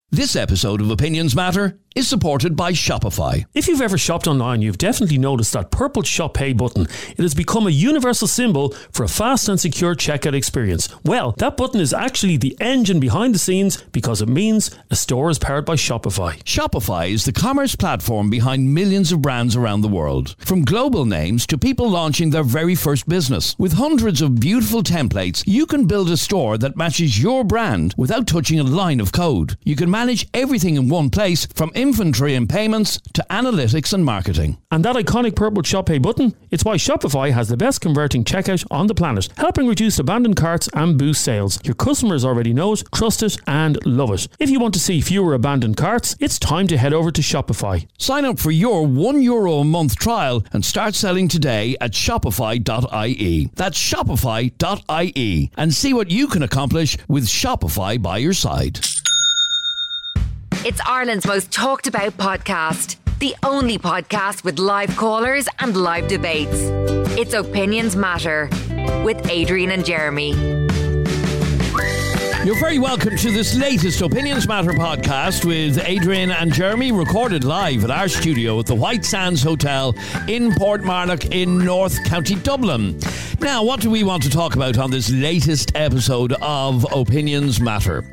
This episode of Opinions Matter is supported by Shopify. If you've ever shopped online, you've definitely noticed that purple Shop Pay button. It has become a universal symbol for a fast and secure checkout experience. Well, that button is actually the engine behind the scenes because it means a store is powered by Shopify. Shopify is the commerce platform behind millions of brands around the world. From global names to people launching their very first business. With hundreds of beautiful templates, you can build a store that matches your brand without touching a line of code. You can manage everything in one place, from inventory and payments to analytics and marketing. And that iconic purple Shop Pay button, it's why Shopify has the best converting checkout on the planet, helping reduce abandoned carts and boost sales. Your customers already know it, trust it, and love it. If you want to see fewer abandoned carts, it's time to head over to Shopify. Sign up for your €1 a month trial and start selling today at shopify.ie. That's shopify.ie, and see what you can accomplish with Shopify by your side. It's Ireland's most talked about podcast. The only podcast with live callers and live debates. It's Opinions Matter with Adrian and Jeremy. You're very welcome to this latest Opinions Matter podcast with Adrian and Jeremy, recorded live at our studio at the White Sands Hotel in Portmarnock in North County Dublin. Now, what do we want to talk about on this latest episode of Opinions Matter?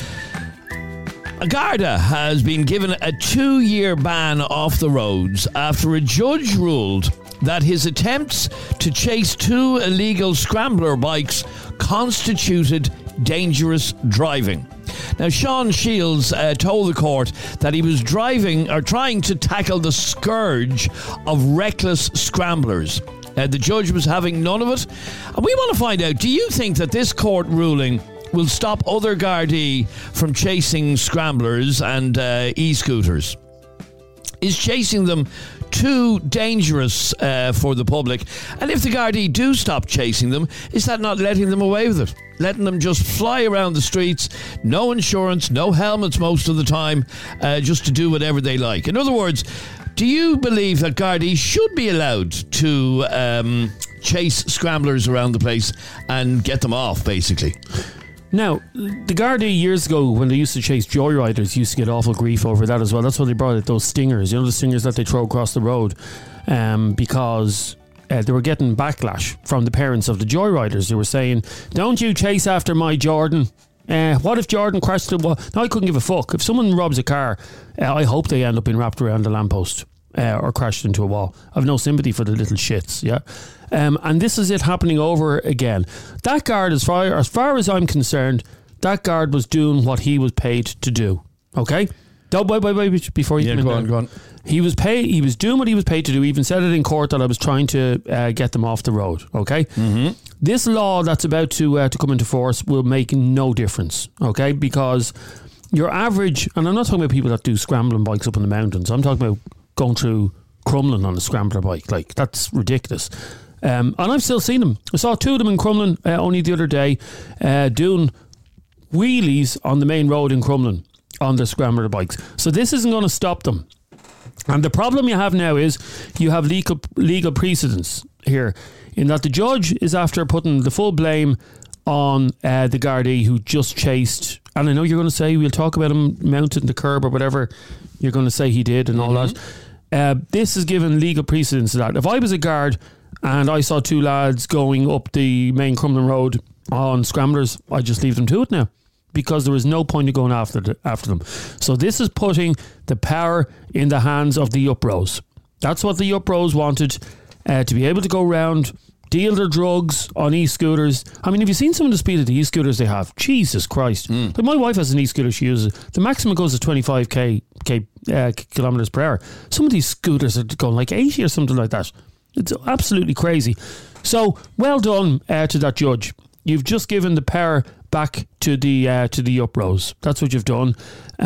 Garda has been given a 2-year ban off the roads after a judge ruled that his attempts to chase 2 illegal scrambler bikes constituted dangerous driving. Now, Sean Shields told the court that he was driving or trying to tackle the scourge of reckless scramblers. The judge was having none of it. And we want to find out, do you think that this court ruling will stop other Gardaí from chasing scramblers and e-scooters? Is chasing them too dangerous for the public? And if the Gardaí do stop chasing them, is that not letting them away with it? Letting them just fly around the streets, no insurance, no helmets most of the time, just to do whatever they like? In other words, do you believe that Gardaí should be allowed to chase scramblers around the place and get them off, basically? Now, the Gardaí years ago, when they used to chase joyriders, used to get awful grief over that as well. That's why they brought out those stingers, the stingers that they throw across the road, because they were getting backlash from the parents of the joyriders. They were saying, don't you chase after my Jordan. What if Jordan crashed the wall? No, I couldn't give a fuck. If someone robs a car, I hope they end up being wrapped around a lamppost or crashed into a wall. I've no sympathy for the little shits, yeah? And this is it happening over again. That guard, as far as I'm concerned, that guard was doing what he was paid to do. Okay? Wait, before you go on. He was doing what he was paid to do. He even said it in court that I was trying to get them off the road. Okay? Mm-hmm. This law that's about to come into force will make no difference. Okay? Because your average, and I'm not talking about people that do scrambling bikes up in the mountains. I'm talking about going through Crumlin on a scrambler bike. Like, that's ridiculous. And I've still seen them. I saw 2 of them in Crumlin only the other day doing wheelies on the main road in Crumlin on their scrambler bikes. So this isn't going to stop them. And the problem you have now is you have legal precedence here, in that the judge is after putting the full blame on the Gardaí who just chased, and I know you're going to say we'll talk about him mounting the curb or whatever you're going to say he did and all that. This is given legal precedence to that. If I was a guard and I saw 2 lads going up the main Crumlin Road on scramblers, I'd just leave them to it now, because there is no point in going after them. So this is putting the power in the hands of the Upros. That's what the Upros wanted, to be able to go around, deal their drugs on e-scooters. I mean, have you seen some of the speed of the e-scooters they have? Jesus Christ. Like, my wife has an e-scooter she uses. The maximum goes to 25 kilometers per hour. Some of these scooters are going like 80 or something like that. It's absolutely crazy. So, well done to that judge. You've just given the power back to the Upros. That's what you've done.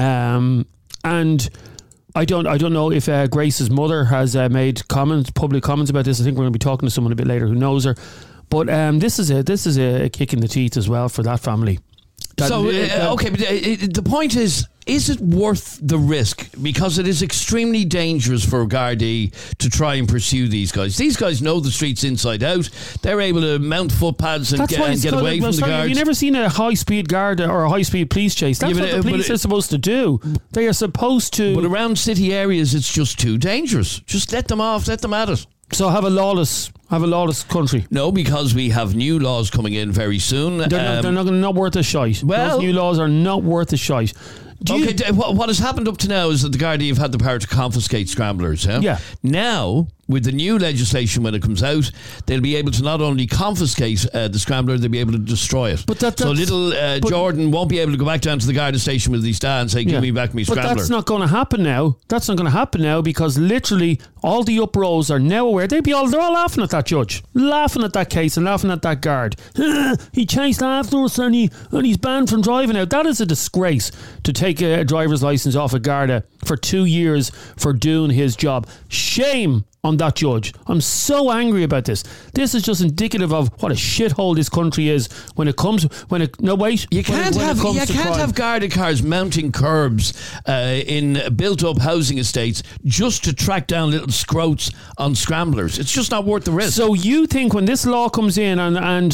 And I don't know if Grace's mother has made public comments about this. I think we're going to be talking to someone a bit later who knows her. But this is a kick in the teeth as well for that family. But the point is, is it worth the risk? Because it is extremely dangerous for Gardaí to try and pursue these guys. These guys know the streets inside out. They're able to mount footpads and get away from the guards. Have you never seen a high-speed guard or a high-speed police chase? That's what the police are supposed to do. They are supposed to... But around city areas, it's just too dangerous. Just let them off, let them at it. So have a lawless country. No, because we have new laws coming in very soon. They're not worth a shite. Well, those new laws are not worth a shite. What has happened up to now is that the Gardaí have had the power to confiscate scramblers. Yeah. Now, with the new legislation, when it comes out, they'll be able to not only confiscate the scrambler, they'll be able to destroy it. But so little Jordan won't be able to go back down to the Garda station with his dad and say, give me back my scrambler. But that's not going to happen now. That's not going to happen now because literally all the uproars are now aware. They're all laughing at that judge, laughing at that case and laughing at that guard. He chased after us and he's banned from driving out. That is a disgrace to take a driver's licence off a Garda for 2 years for doing his job. Shame on that judge. I'm so angry about this. This is just indicative of what a shithole this country is when it comes. You can't have Garda cars mounting curbs in built-up housing estates just to track down little scroats on scramblers. It's just not worth the risk. So you think when this law comes in and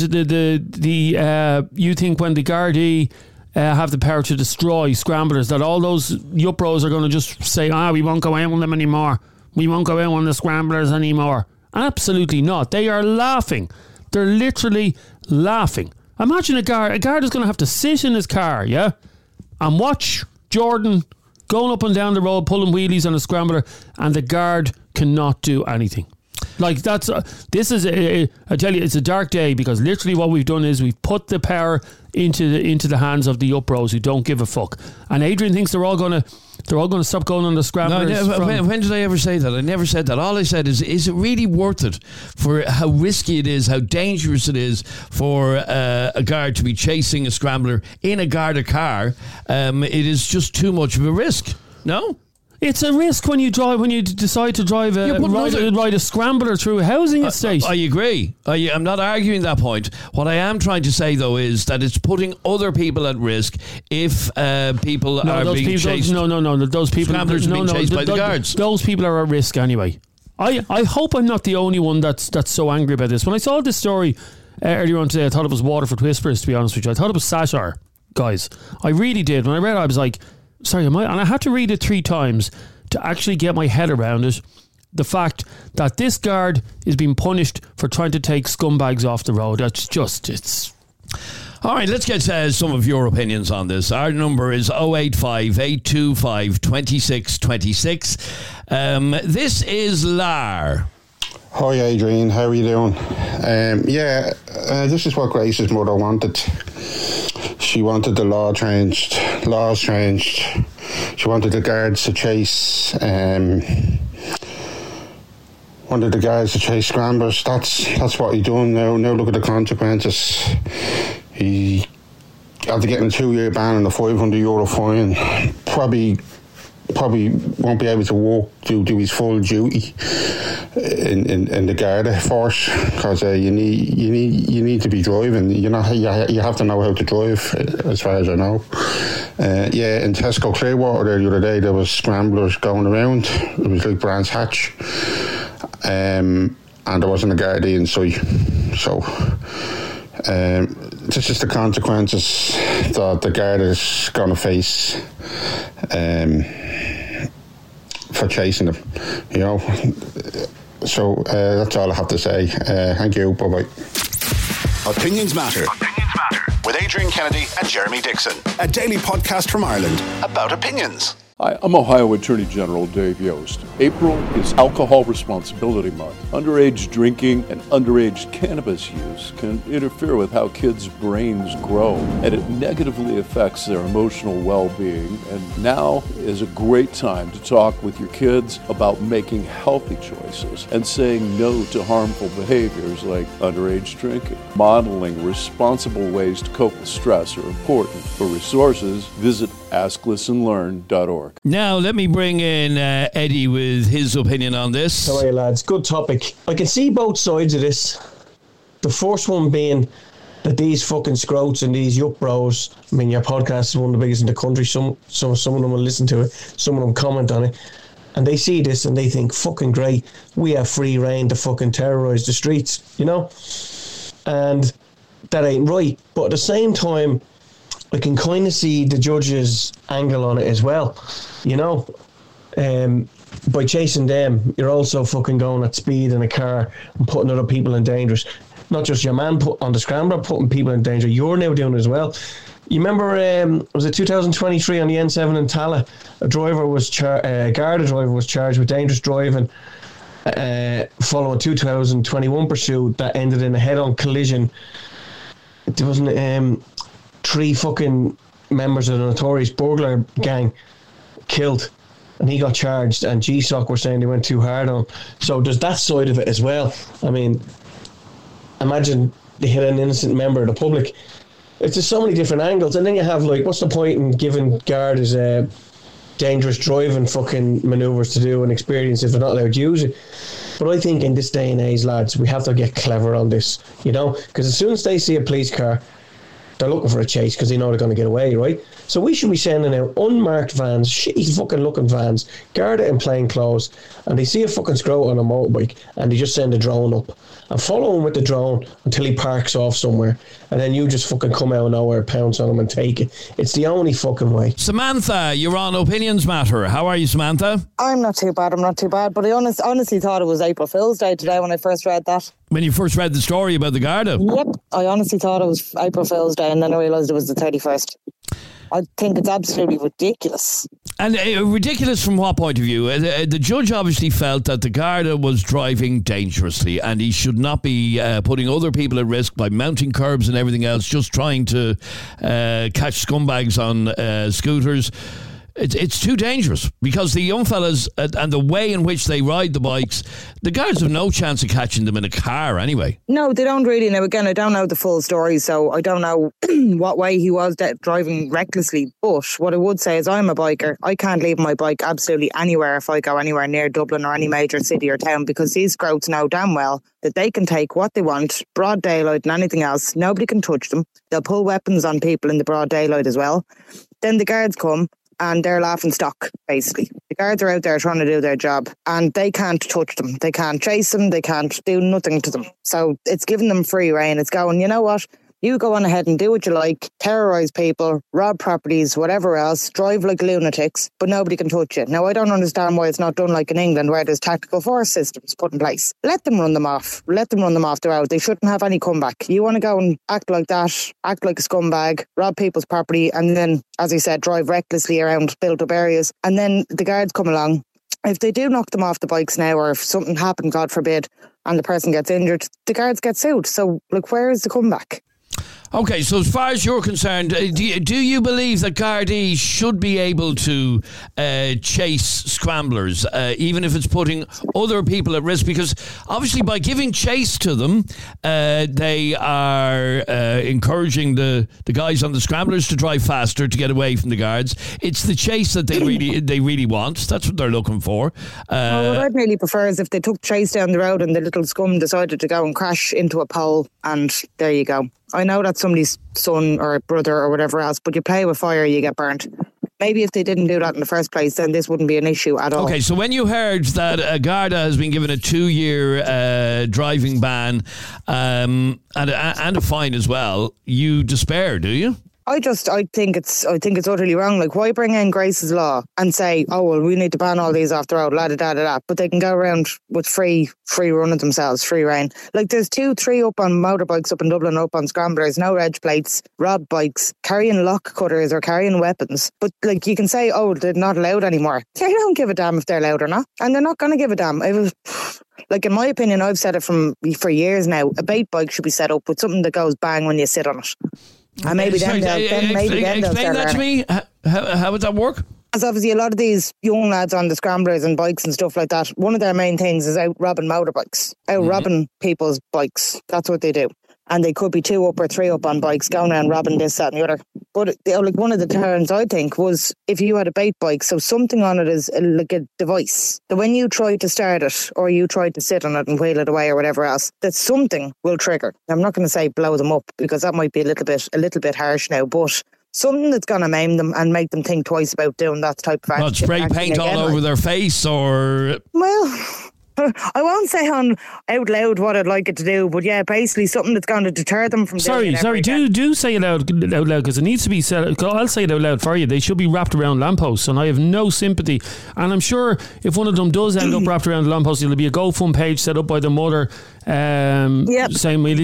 you think when the Gardaí have the power to destroy scramblers that all those yuppros are going to just say, we won't go out on them anymore. We won't go out on the scramblers anymore. Absolutely not. They are laughing. They're literally laughing. Imagine a guard is going to have to sit in his car, and watch Jordan going up and down the road, pulling wheelies on a scrambler, and the guard cannot do anything. Like this is I tell you, it's a dark day because literally what we've done is we've put the power into the hands of the uppros who don't give a fuck. And Adrian thinks they're all going to stop going on the scramblers. No, when did I ever say that? I never said that. All I said is it really worth it for how risky it is, how dangerous it is for a guard to be chasing a scrambler in a Garda car? It is just too much of a risk. No? It's a risk when you decide to ride a scrambler through a housing estate. I agree. I'm not arguing that point. What I am trying to say, though, is that it's putting other people at risk if people are being chased. Those people scramblers are being chased by the guards. Those people are at risk anyway. I hope I'm not the only one that's so angry about this. When I saw this story earlier on today, I thought it was Waterford Whispers, to be honest with you. I thought it was satire, guys. I really did. When I read it, I was like, sorry, and I had to read it 3 times to actually get my head around it. The fact that this guard is being punished for trying to take scumbags off the road. It's... All right, let's get some of your opinions on this. Our number is 085 825 2626. This is Lar. Hi Adrian, how are you doing? This is what Grace's mother wanted. She wanted the laws changed. She wanted the guards to chase scramblers. That's what he's doing now. Now look at the consequences. He after getting a 2-year ban and a €500 fine, probably won't be able to walk do his full duty in the Garda force because you need to be driving. You have to know how to drive, as far as I know. In Tesco Clearwater the other day there was scramblers going around. It was like Brands Hatch, and there wasn't a Gardaí in sight. So this is the consequences that the Garda is going to face for chasing them, So that's all I have to say. Thank you. Bye-bye. Opinions Matter. With Adrian Kennedy and Jeremy Dixon. A daily podcast from Ireland about opinions. Hi, I'm Ohio Attorney General Dave Yost. April is Alcohol Responsibility Month. Underage drinking and underage cannabis use can interfere with how kids' brains grow, and it negatively affects their emotional well-being. And now is a great time to talk with your kids about making healthy choices and saying no to harmful behaviors like underage drinking. Modeling responsible ways to cope with stress are important. For resources, visit asklistenlearn.org. Now, let me bring in Eddie with his opinion on this. How are you, lads? Good topic. I can see both sides of this. The first one being that these fucking scroats and these yuck bros, I mean, your podcast is one of the biggest in the country, some of them will listen to it, some of them comment on it, and they see this and they think, fucking great, we have free reign to fucking terrorise the streets, you know? And that ain't right. But at the same time, I can kind of see the judge's angle on it as well, you know? By chasing them, you're also fucking going at speed in a car and putting other people in danger. Not just your man put on the scrambler, putting people in danger. You're now doing it as well. You remember, was it 2023 on the N7 in Tala? A driver was Garda driver was charged with dangerous driving following 2021 pursuit that ended in a head-on collision. There wasn't 3 fucking members of the notorious burglar gang killed, and he got charged, and GSOC were saying they went too hard on him. So there's that side of it as well. I mean, imagine they hit an innocent member of the public. It's just so many different angles. And then you have, like, what's the point in giving guards dangerous driving fucking manoeuvres to do and experience if they're not allowed to use it? But I think in this day and age, lads, we have to get clever on this, you know? Because as soon as they see a police car, they're looking for a chase because they know they're going to get away, right? So we should be sending out unmarked vans, shitty fucking looking vans, Garda in plain clothes, and they see a fucking scroat on a motorbike and they just send a drone up and follow him with the drone until he parks off somewhere, and then you just fucking come out of nowhere, pounce on him and take it. It's the only fucking way. Samantha, you're on Opinions Matter. How are you, Samantha? I'm not too bad, but I honestly thought it was April Fool's Day today when I first read that. When you first read the story about the Garda? Yep, I honestly thought it was April Fool's Day, and then I realised it was the 31st. I think it's absolutely ridiculous. And ridiculous from what point of view? The judge obviously felt that the Garda was driving dangerously and he should not be putting other people at risk by mounting curbs and everything else, just trying to catch scumbags on scooters. It's too dangerous because the young fellas and the way in which they ride the bikes, the guards have no chance of catching them in a car anyway. No, they don't really. Now, again, I don't know the full story, so I don't know what way he was driving recklessly. But what I would say is I'm a biker. I can't leave my bike absolutely anywhere if I go anywhere near Dublin or any major city or town, because these scrouts know damn well that they can take what they want, broad daylight and anything else. Nobody can touch them. They'll pull weapons on people in the broad daylight as well. Then the guards come and they're laughing stock, basically. The guards are out there trying to do their job and they can't touch them. They can't chase them. They can't do nothing to them. So it's giving them free rein. It's going, you know what? You go on ahead and do what you like, terrorise people, rob properties, whatever else, drive like lunatics, but nobody can touch you. Now, I don't understand why it's not done like in England, where there's tactical force systems put in place. Let them run them off. Let them run them off the road. They shouldn't have any comeback. You want to go and act like that, act like a scumbag, rob people's property, and then, as I said, drive recklessly around built-up areas, and then the guards come along. If they do knock them off the bikes now, or if something happened, God forbid, and the person gets injured, the guards get sued. So, like, where is the comeback? Okay, so as far as you're concerned, do you believe that Gardaí should be able to chase scramblers, even if it's putting other people at risk? Because obviously by giving chase to them, they are encouraging the guys on the scramblers to drive faster to get away from the guards. It's the chase that they really want. That's what they're looking for. What I'd really prefer is if they took chase down the road and the little scum decided to go and crash into a pole, and there you go. I know that's somebody's son or brother or whatever else, but you play with fire, you get burnt. Maybe if they didn't do that in the first place, then this wouldn't be an issue at all. Okay, so when you heard that Garda has been given a 2-year driving ban and a fine as well, you despair, do you? I think it's utterly wrong. Like, why bring in Grace's Law and say, oh, well, we need to ban all these off the road, la-da-da-da-da, but they can go around with free run of themselves, free rein. Like, there's 2-3 up on motorbikes up in Dublin, up on scramblers, no reg plates, rob bikes, carrying lock cutters or carrying weapons. But, like, you can say, oh, they're not allowed anymore. They don't give a damn if they're allowed or not. And they're not going to give a damn. Like, in my opinion, I've said it for years now, a bait bike should be set up with something that goes bang when you sit on it. And maybe then explain that to me. How would that work? Because obviously a lot of these young lads on the scramblers and bikes and stuff like that, one of their main things is out robbing motorbikes, robbing people's bikes. That's what they do. and they could be 2 up or 3 up on bikes going around robbing this, that and the other. But like one of the deterrents, I think, was if you had a bait bike, so something on it is like a device. So when you try to start it or you try to sit on it and wheel it away or whatever else, that something will trigger. I'm not going to say blow them up because that might be a little bit harsh now, but something that's going to maim them and make them think twice about doing that type of action. Not spray paint all over their face or... Well, I won't say on out loud what I'd like it to do, but yeah, basically something that's going to deter them from doing it. Sorry, do say it out loud because it needs to be said. I'll say it out loud for you. They should be wrapped around lampposts, and I have no sympathy. And I'm sure if one of them does end up wrapped around the lamppost, there'll be a GoFund page set up by the mother. Saying my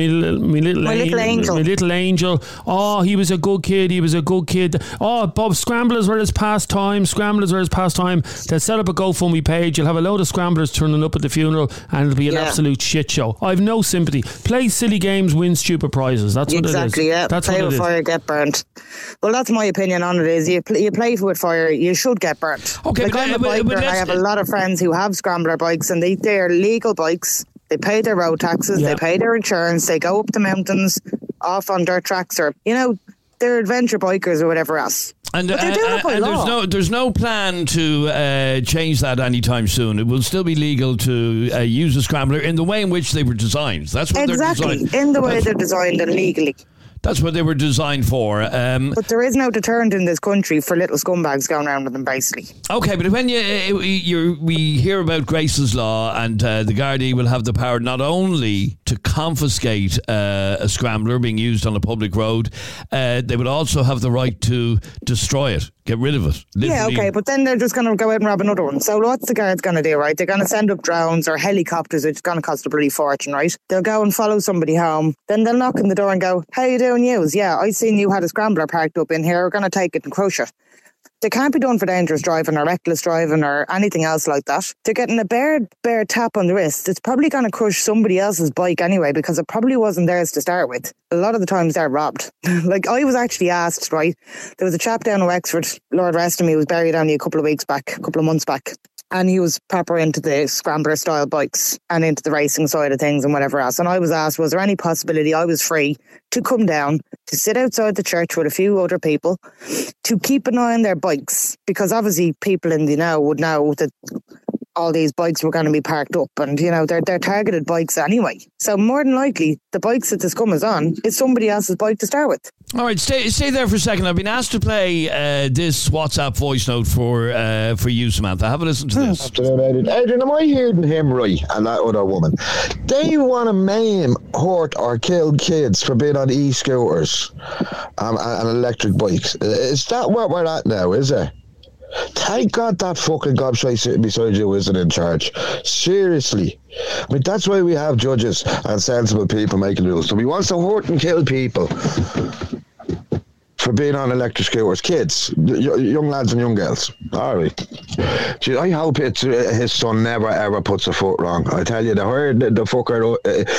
little angel. Oh, he was a good kid. Oh, Bob, scramblers were his pastime. They'll set up a GoFundMe page. You'll have a load of scramblers turning up at the funeral, and it'll be an absolute shit show. I have no sympathy. Play silly games, win stupid prizes. That's what it is. Exactly, yeah. That's play what with fire, get burnt. Well, that's my opinion on it. Is you play with fire, you should get burnt. Okay, like I'm a biker, and I have a lot of friends who have scrambler bikes, and they're legal bikes. They pay their road taxes, they pay their insurance, they go up the mountains, off on dirt tracks, or, they're adventure bikers or whatever else. And there's no plan to change that anytime soon. It will still be legal to use a scrambler in the way in which they were designed. That's what they're designed. In the way they're designed and legally. That's what they were designed for. But there is no deterrent in this country for little scumbags going around with them, basically. Okay, but when we hear about Grace's Law, and the Gardaí will have the power not only to confiscate a scrambler being used on a public road, they would also have the right to destroy it, get rid of it. Yeah, okay, but then they're just going to go out and rob another one. So what's the Guards going to do, right? They're going to send up drones or helicopters, which is going to cost a bloody fortune, right? They'll go and follow somebody home. Then they'll knock on the door and go, how you doing, yous? Yeah, I seen you had a scrambler parked up in here. We're going to take it and crush it. They can't be done for dangerous driving or reckless driving or anything else like that. They're getting a bare tap on the wrist. It's probably going to crush somebody else's bike anyway, because it probably wasn't theirs to start with. A lot of the times they're robbed. Like, I was actually asked, right? There was a chap down in Wexford, Lord rest him, he was buried only a couple of months back. And he was proper into the scrambler style bikes and into the racing side of things and whatever else. And I was asked, was there any possibility I was free to come down, to sit outside the church with a few other people, to keep an eye on their bikes? Because obviously people in the know would know that all these bikes were going to be parked up, and they're targeted bikes anyway. So more than likely, the bikes that the scum is on is somebody else's bike to start with. All right, stay there for a second. I've been asked to play this WhatsApp voice note for you, Samantha. Have a listen to this. Afternoon, Adrian. Am I hearing him right? And that other woman, they want to maim, hurt, or kill kids for being on e-scooters and electric bikes. Is that where we're at now? Is it? Thank God that fucking gobshite sitting beside you isn't in charge. Seriously. I mean, that's why we have judges and sensible people making rules. So he wants to hurt and kill people for being on electric scooters. Kids, young lads and young girls. All right. Gee, I hope it's his son never ever puts a foot wrong. I tell you, the fucker...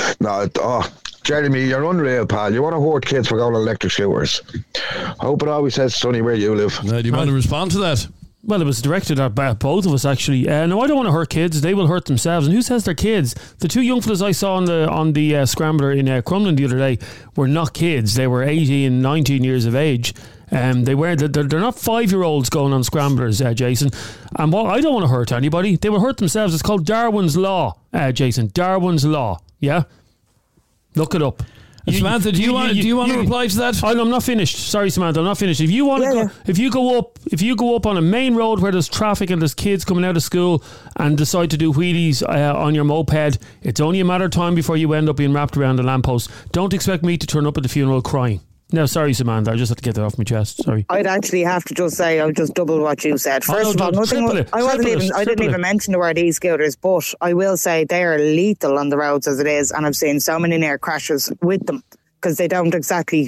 Jeremy, you're unreal, pal. You want to hurt kids for going on electric scooters. Hope it always says sunny where you live. Do you want to respond to that? Well, it was directed at both of us, actually. No, I don't want to hurt kids. They will hurt themselves. And who says they're kids? The two young fellas I saw on the scrambler in Crumlin the other day were not kids. They were 18 and 19 years of age. They're not 5-year-olds going on scramblers, Jason. And I don't want to hurt anybody. They will hurt themselves. It's called Darwin's Law, Jason. Darwin's Law. Yeah? Look it up. Samantha, do you want to reply to that? I'm not finished. Sorry, Samantha, I'm not finished. If you want to go, if you go up on a main road where there's traffic and there's kids coming out of school and decide to do wheelies on your moped, it's only a matter of time before you end up being wrapped around a lamppost. Don't expect me to turn up at the funeral crying. No, sorry, Samantha. I just have to get that off my chest. Sorry. I'd actually have to just say I'll just double what you said. First of all, I didn't even mention the word e-scooters, but I will say they are lethal on the roads as it is, and I've seen so many near crashes with them because they don't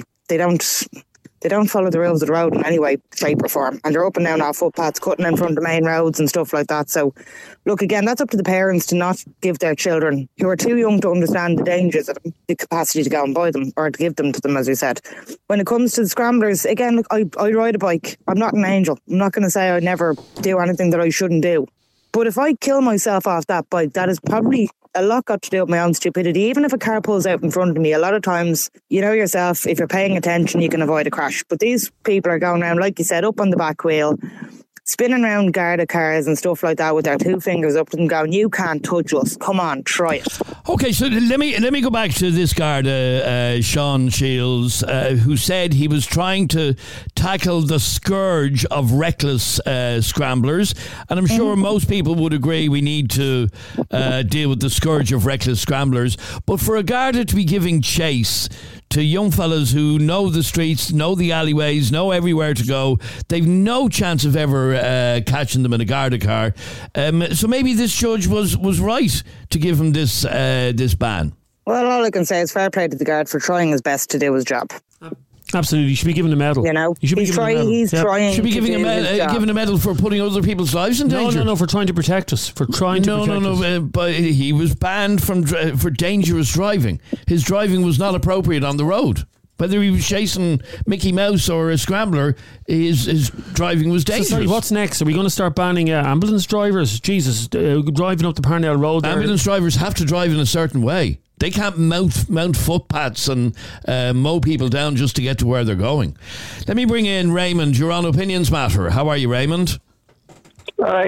follow the rules of the road in any way, shape or form. And they're up and down our footpaths, cutting in front of the main roads and stuff like that. So, look, again, that's up to the parents to not give their children, who are too young to understand the dangers of them, the capacity to go and buy them or to give them to them, as we said. When it comes to the scramblers, again, look, I ride a bike. I'm not an angel. I'm not going to say I never do anything that I shouldn't do. But if I kill myself off that bike, that is probably a lot got to do with my own stupidity. Even if a car pulls out in front of me, a lot of times, you know yourself, if you're paying attention, you can avoid a crash. But these people are going around, like you said, up on the back wheel, spinning around Garda cars and stuff like that with their two fingers up to them going, you can't touch us. Come on, try it. Okay, so let me go back to this Garda, Sean Shields, who said he was trying to tackle the scourge of reckless scramblers. And I'm sure most people would agree we need to deal with the scourge of reckless scramblers. But for a Garda to be giving chase to young fellas who know the streets, know the alleyways, know everywhere to go, they've no chance of ever catching them in a Garda car. So maybe this judge was right to give him this ban. Well, all I can say is fair play to the guard for trying his best to do his job. Absolutely, you should be given a medal. You know, he's trying. Should be giving a medal for putting other people's lives in danger. No, for trying to protect us. For trying to protect us. But he was banned for dangerous driving. His driving was not appropriate on the road. Whether he was chasing Mickey Mouse or a scrambler, his driving was dangerous. So sorry, what's next? Are we going to start banning ambulance drivers? Jesus, driving up the Parnell Road. Ambulance drivers have to drive in a certain way. They can't mount footpaths and mow people down just to get to where they're going. Let me bring in Raymond. You're on Opinions Matter. How are you, Raymond? I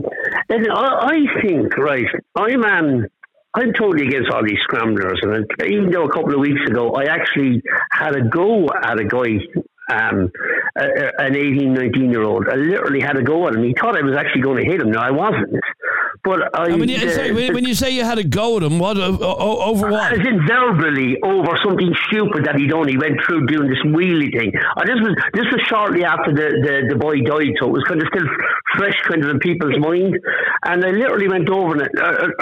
think, right, I'm totally against all these scramblers. And even though a couple of weeks ago, I actually had a go at a guy, an 18, 19-year-old. I literally had a go at him. He thought I was actually going to hit him. No, I wasn't. But when you say you had a go at him, what over what? As in verbally over something stupid that he'd done. He went through doing this wheelie thing. This was shortly after the boy died, so it was kind of still fresh kind of in people's mind. And I literally went over it.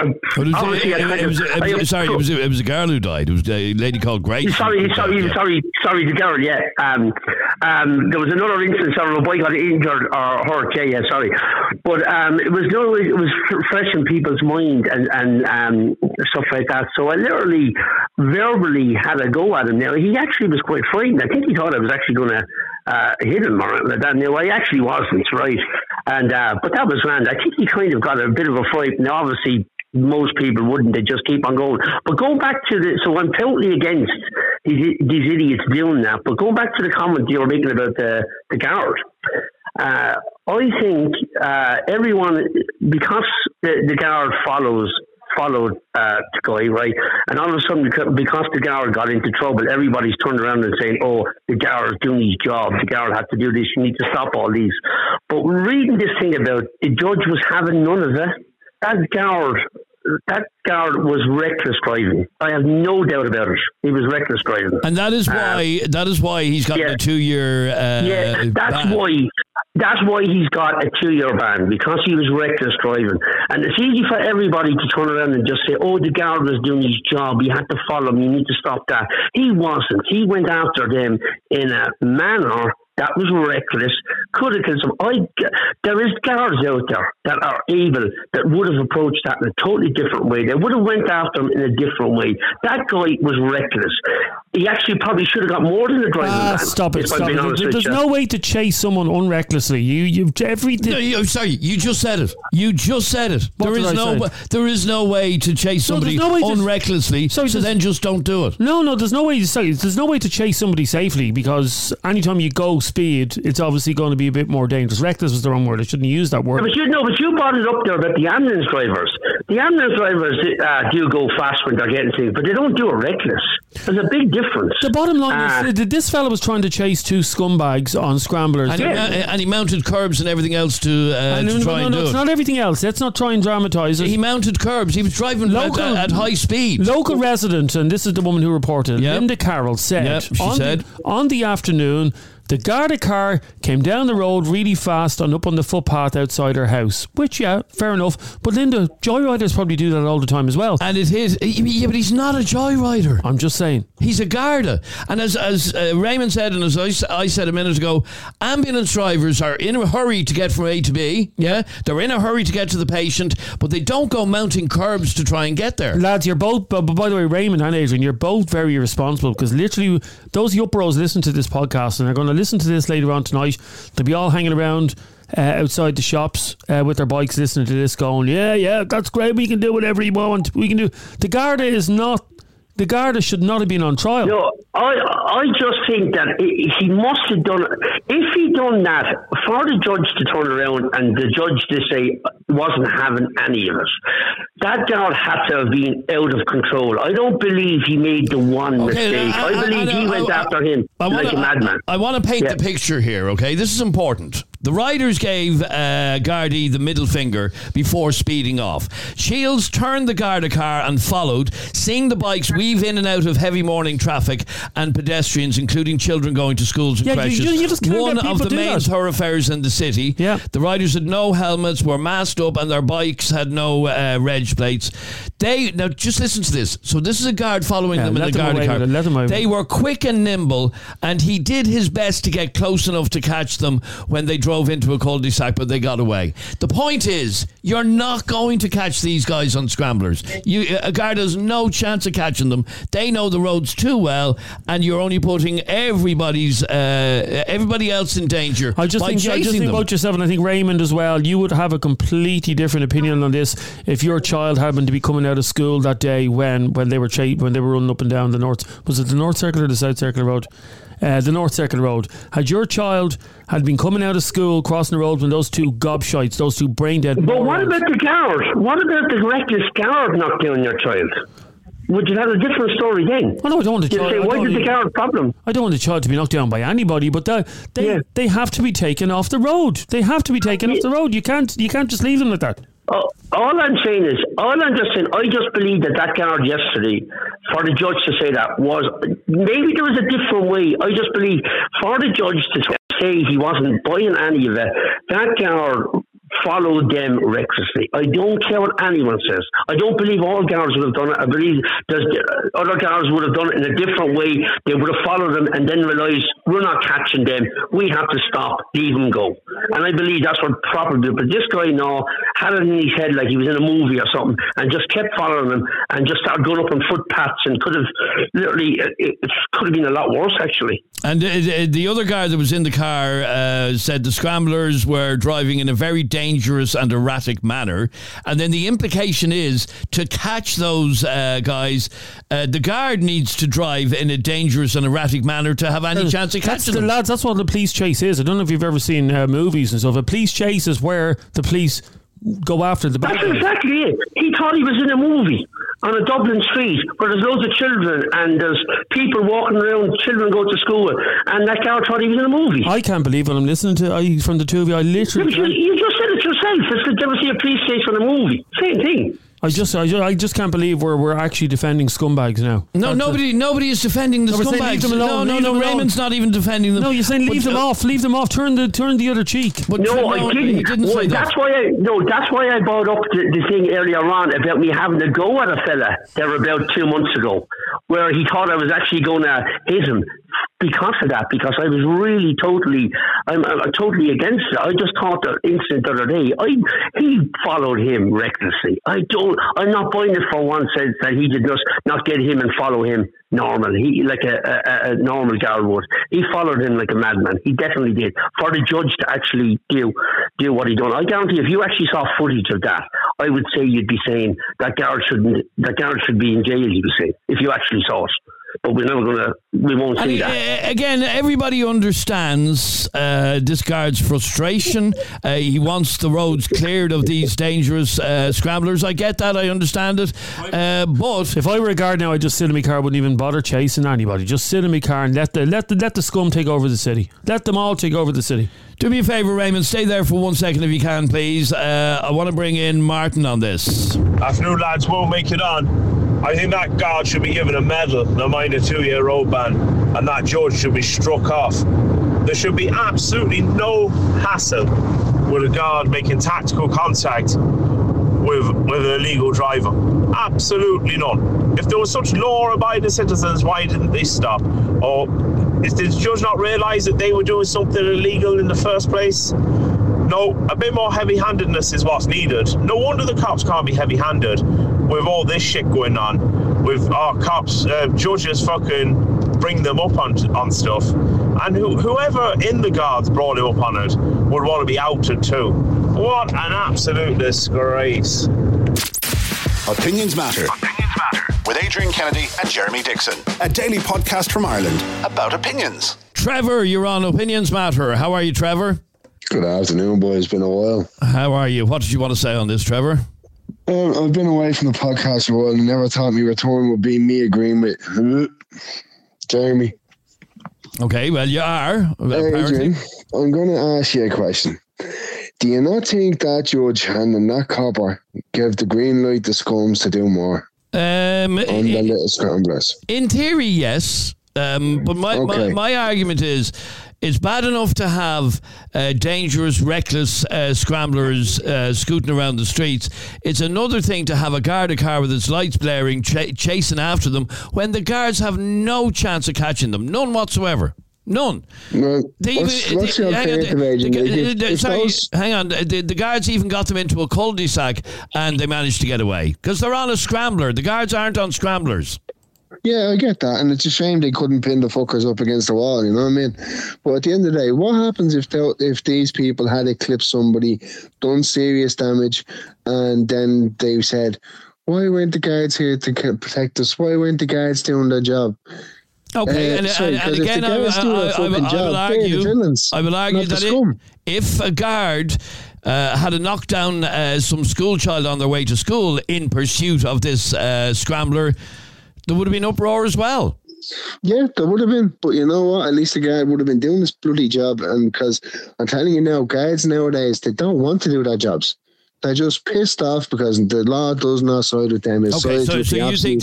It was a girl who died. It was a lady called Grace. Sorry, the girl. Yeah. There was another instance where a boy got injured or hurt. Yeah, sorry. But it was fresh in people's mind and stuff like that. So I literally verbally had a go at him. Now he actually was quite frightened. I think he thought I was actually going to hit him or like that. Now I actually wasn't, right? And but that was grand. I think he kind of got a bit of a fright. Now obviously most people wouldn't. They just keep on going. But going back to so I'm totally against these idiots doing that. But going back to the comment you were making about the guard. I think everyone, because the guard followed the guy, right? And all of a sudden, because the guard got into trouble, everybody's turned around and saying, oh, the guard is doing his job. The guard had to do this. You need to stop all these. But reading this thing about the judge was having none of it. That guard was reckless driving. I have no doubt about it. He was reckless driving. And that is why he's got a 2-year ban. That's why he's got a 2-year ban, because he was reckless driving. And it's easy for everybody to turn around and just say, oh, the guard was doing his job. You had to follow him. You need to stop that. He wasn't. He went after them in a manner that was reckless, could have killed some. There is guards out there that are able, that would have approached that in a totally different way. They would have went after him in a different way. That guy was reckless. He actually probably should have got more than the driving ban. Stop it. There's no way to chase someone unrecklessly. You everything. No, sorry, you just said it. There is no way to chase somebody unrecklessly. So then just don't do it. No, there's no way to say. There's no way to chase somebody safely, because anytime you go speed, it's obviously going to be a bit more dangerous. Reckless was the wrong word. I shouldn't use that word. But you brought it up there about the ambulance drivers. The ambulance drivers do go fast when they're getting things, but they don't do it reckless. There's a big difference. The bottom line is this fella was trying to chase two scumbags on scramblers, and he mounted curbs and everything else to try and do it. It's not everything else. Let's not try and dramatise it. He mounted curbs. He was driving at high speed. Local resident, and this is the woman who reported, Linda Carroll said, on the afternoon, the Garda car came down the road really fast and up on the footpath outside her house. Which, fair enough. But Linda, joyriders probably do that all the time as well. And it is. Yeah, but he's not a joyrider. I'm just saying. He's a Garda. And as Raymond said, and as I said a minute ago, ambulance drivers are in a hurry to get from A to B. Yeah, they're in a hurry to get to the patient, but they don't go mounting curbs to try and get there. Lads, you're both, but by the way, Raymond and Adrian, you're both very irresponsible, because literally those Yuppros listen to this podcast and they're going to listen to this later on tonight. They'll be all hanging around outside the shops with their bikes, listening to this, going, yeah, that's great. We can do whatever you want. We can do. The Garda should not have been on trial. No, I just think that he must have done it. If he done that, for the judge to turn around and the judge to say wasn't having any of it, that guard had to have been out of control. I don't believe he made the one mistake. I believe he went after him like a madman. I want to paint the picture here, okay? This is important. The riders gave Gardaí the middle finger before speeding off. Shields turned the Garda car and followed, seeing the bikes weave in and out of heavy morning traffic and pedestrians, including children going to schools and creches. You just can't one let of the people do main that. thoroughfares in the city. Yeah. The riders had no helmets, were masked up, and their bikes had no reg plates. Now, just listen to this. So this is a guard following them in the Garda car. They were quick and nimble, and he did his best to get close enough to catch them when they drove into a cul-de-sac, but they got away. The point is, you're not going to catch these guys on scramblers. A guard has no chance of catching them. They know the roads too well, and you're only putting everybody else in danger by chasing them. About yourself, and I think Raymond as well. You would have a completely different opinion on this if your child happened to be coming out of school that day when they were running up and down the north. Was it the North Circular or the South Circular Road? The North Circular Road. Had your child been coming out of school, crossing the road when those two gobshites, those two brain dead. But what about the guard? What about the reckless guard knocked down your child? Would you have a different story then? Oh, no, I don't want the child. Why did the guard problem? I don't want the child to be knocked down by anybody, but they have to be taken off the road. They have to be taken off the road. You can't just leave them like that. All I'm just saying, I just believe that guard yesterday, for the judge to say that, was maybe there was a different way. I just believe for the judge to say he wasn't buying any of it, that guard followed them recklessly. I don't care what anyone says. I don't believe all guards would have done it. I believe other guards would have done it in a different way. They would have followed them and then realised, we're not catching them. We have to stop, leave them go. And I believe that's what probably, but this guy had it in his head like he was in a movie or something and just kept following them and just started going up on footpaths and could have been a lot worse actually. And the other guy that was in the car said the scramblers were driving in a very dangerous and erratic manner. And then the implication is to catch those guys, the guard needs to drive in a dangerous and erratic manner to have any chance of catching them. Lads, that's what the police chase is. I don't know if you've ever seen movies and stuff. A police chase is where the police go after the bad guys. That's exactly it. He thought he was in a movie on a Dublin street where there's loads of children and there's people walking around, children go to school, and that guy thought he was in a movie. I can't believe what I'm listening to from the two of you. I literally... You just said it yourself. It's like never see a police chase from a movie. Same thing. I just can't believe we're actually defending scumbags now. No, nobody is defending the scumbags. Leave them alone. No, Raymond's not even defending them. No, you're saying leave them off. Turn the other cheek. But I didn't. He didn't say that. That's why I brought up the thing earlier on about me having to go at a fella there about 2 months ago, where he thought I was actually going to hit him. Because of that, because I was really I'm totally against it. I just thought the incident the other day, he followed him recklessly. I'm not buying it for one sense that he did not get him and follow him normal. He like a normal guard would. He followed him like a madman. He definitely did. For the judge to actually do what he done, I guarantee if you actually saw footage of that, I would say you'd be saying that guard should be in jail. You'd be saying if you actually saw it. But we won't see that. Again, everybody understands this guard's frustration. He wants the roads cleared of these dangerous scramblers. I get that. I understand it. But if I were a guard now, I'd just sit in my car. I wouldn't even bother chasing anybody. Just sit in my car and let the scum take over the city. Let them all take over the city. Do me a favour, Raymond. Stay there for 1 second if you can, please. I want to bring in Martin on this. Afternoon, lads. Won't make it on. I think that guard should be given a medal, no mind a 2-year-old ban, and that judge should be struck off. There should be absolutely no hassle with a guard making tactical contact with an illegal driver. Absolutely none. If there were such law-abiding citizens, why didn't they stop? Or did the judge not realise that they were doing something illegal in the first place? No, a bit more heavy-handedness is what's needed. No wonder the cops can't be heavy-handed with all this shit going on. With our cops, judges fucking bring them up on stuff. And whoever in the guards brought him up on it would want to be outed too. What an absolute disgrace. Opinions Matter. With Adrian Kennedy and Jeremy Dixon. A daily podcast from Ireland about opinions. Trevor, you're on Opinions Matter. How are you, Trevor? Good afternoon, boys. Been a while. How are you? What did you want to say on this, Trevor? I've been away from the podcast for a while and never thought my return would be me agreeing with Jeremy. Okay, well, you are. Adrian, I'm going to ask you a question. Do you not think that judge handing that copper gave the green light to Scums to do more on the little scramblers? In theory, yes. But my argument is, it's bad enough to have dangerous, reckless scramblers scooting around the streets. It's another thing to have a Garda car with its lights blaring, chasing after them when the guards have no chance of catching them. None whatsoever. None. Well, what's the alternative, Agent? Hang on. The guards even got them into a cul-de-sac and they managed to get away because they're on a scrambler. The guards aren't on scramblers. Yeah, I get that, and it's a shame they couldn't pin the fuckers up against the wall, you know what I mean? But at the end of the day, what happens if these people had eclipsed somebody, done serious damage, and then they said, why weren't the guards here to protect us? Why weren't the guards doing their job? Okay, and again, I will argue that if a guard had a knockdown some school child on their way to school in pursuit of this scrambler, there would have been uproar as well. Yeah, there would have been. But you know what? At least the guard would have been doing this bloody job. And because I'm telling you now, guards nowadays, they don't want to do their jobs. They're just pissed off because the law does not side with them. Okay, so you think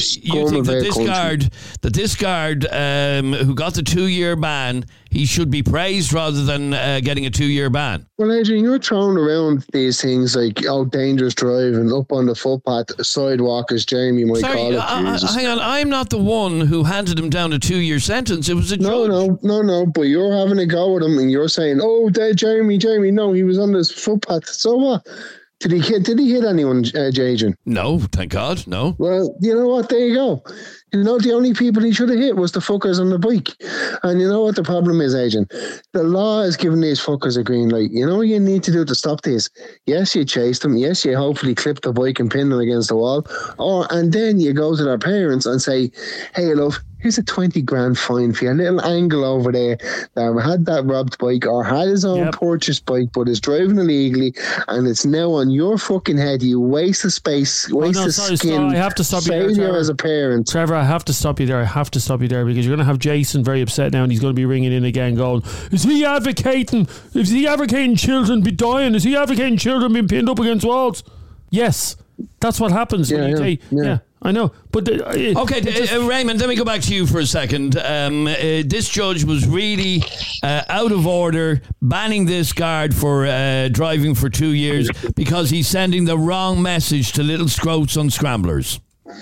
that this guard who got the 2-year ban, he should be praised rather than getting a 2-year ban? Well, Adrian, you're throwing around these things like dangerous driving, up on the footpath, sidewalk, as Jeremy might call it. Hang on, I'm not the one who handed him down a 2-year sentence. It was a judge. No. But you're having a go with him, and you're saying, Jeremy, no, he was on this footpath. So what? Did he hit anyone, Jaden? No, thank God, no. Well, you know what? There you go. You know, the only people he should have hit was the fuckers on the bike. And you know what the problem is, Agent? The law is giving these fuckers a green light. You know what you need to do to stop this? Yes, you chase them. Yes, you hopefully clip the bike and pin them against the wall. And then you go to their parents and say, hey, love, here's a 20 grand fine for your little angle over there that had that robbed bike or had his own purchased bike but is driving illegally, and it's now on your fucking head. You waste the space, skin. I have to stop you there, Trevor. As a parent. Trevor, I have to stop you there. Because you're going to have Jason very upset now, and he's going to be ringing in again going, is he advocating children be dying? Is he advocating children being pinned up against walls? Yes, that's what happens when you take... Yeah. I know, but... Raymond, let me go back to you for a second. This judge was really out of order, banning this guard for driving for 2 years because he's sending the wrong message to little scroats on scramblers.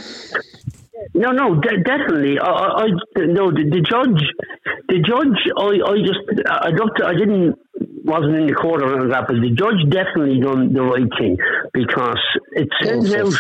No, definitely. The judge. I wasn't in the court or that, but the judge definitely done the right thing because it sends out.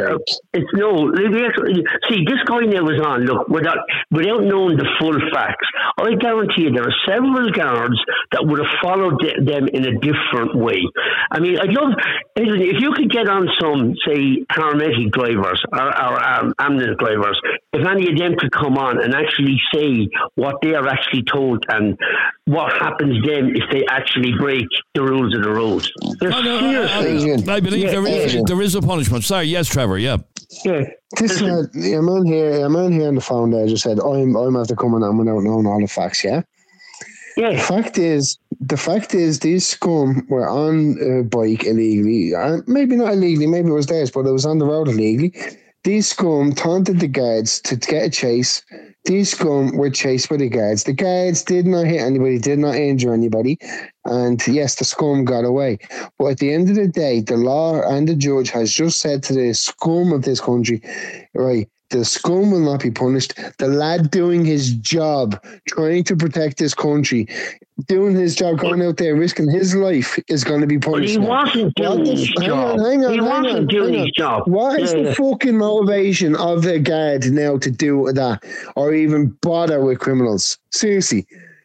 See, this guy now is on. Look, without knowing the full facts, I guarantee you there are several guards that would have followed them in a different way. I mean, I'd love if you could get on some, say, paramedic drivers or ambulance drivers. If any of them could come on and actually say what they are actually told and what happens then if they actually break the rules of the road. I believe there is a punishment. Sorry, yes, Trevor, yeah. Yeah. This a man here on the phone there just said, I'm after coming on without knowing all the facts, yeah? Yeah. The fact is these scum were on a bike illegally. Maybe not illegally, maybe it was theirs, but it was on the road illegally. These scum taunted the guards to get a chase. These scum were chased by the guards. The guards did not hit anybody, did not injure anybody. And yes, the scum got away. But at the end of the day, the law and the judge has just said to the scum of this country, right, the scum will not be punished. The lad doing his job, trying to protect this country, doing his job, going out there, risking his life, is going to be punished. But he wasn't doing his job. He wasn't doing his job. What is the fucking motivation of the guard now to do that or even bother with criminals? Seriously.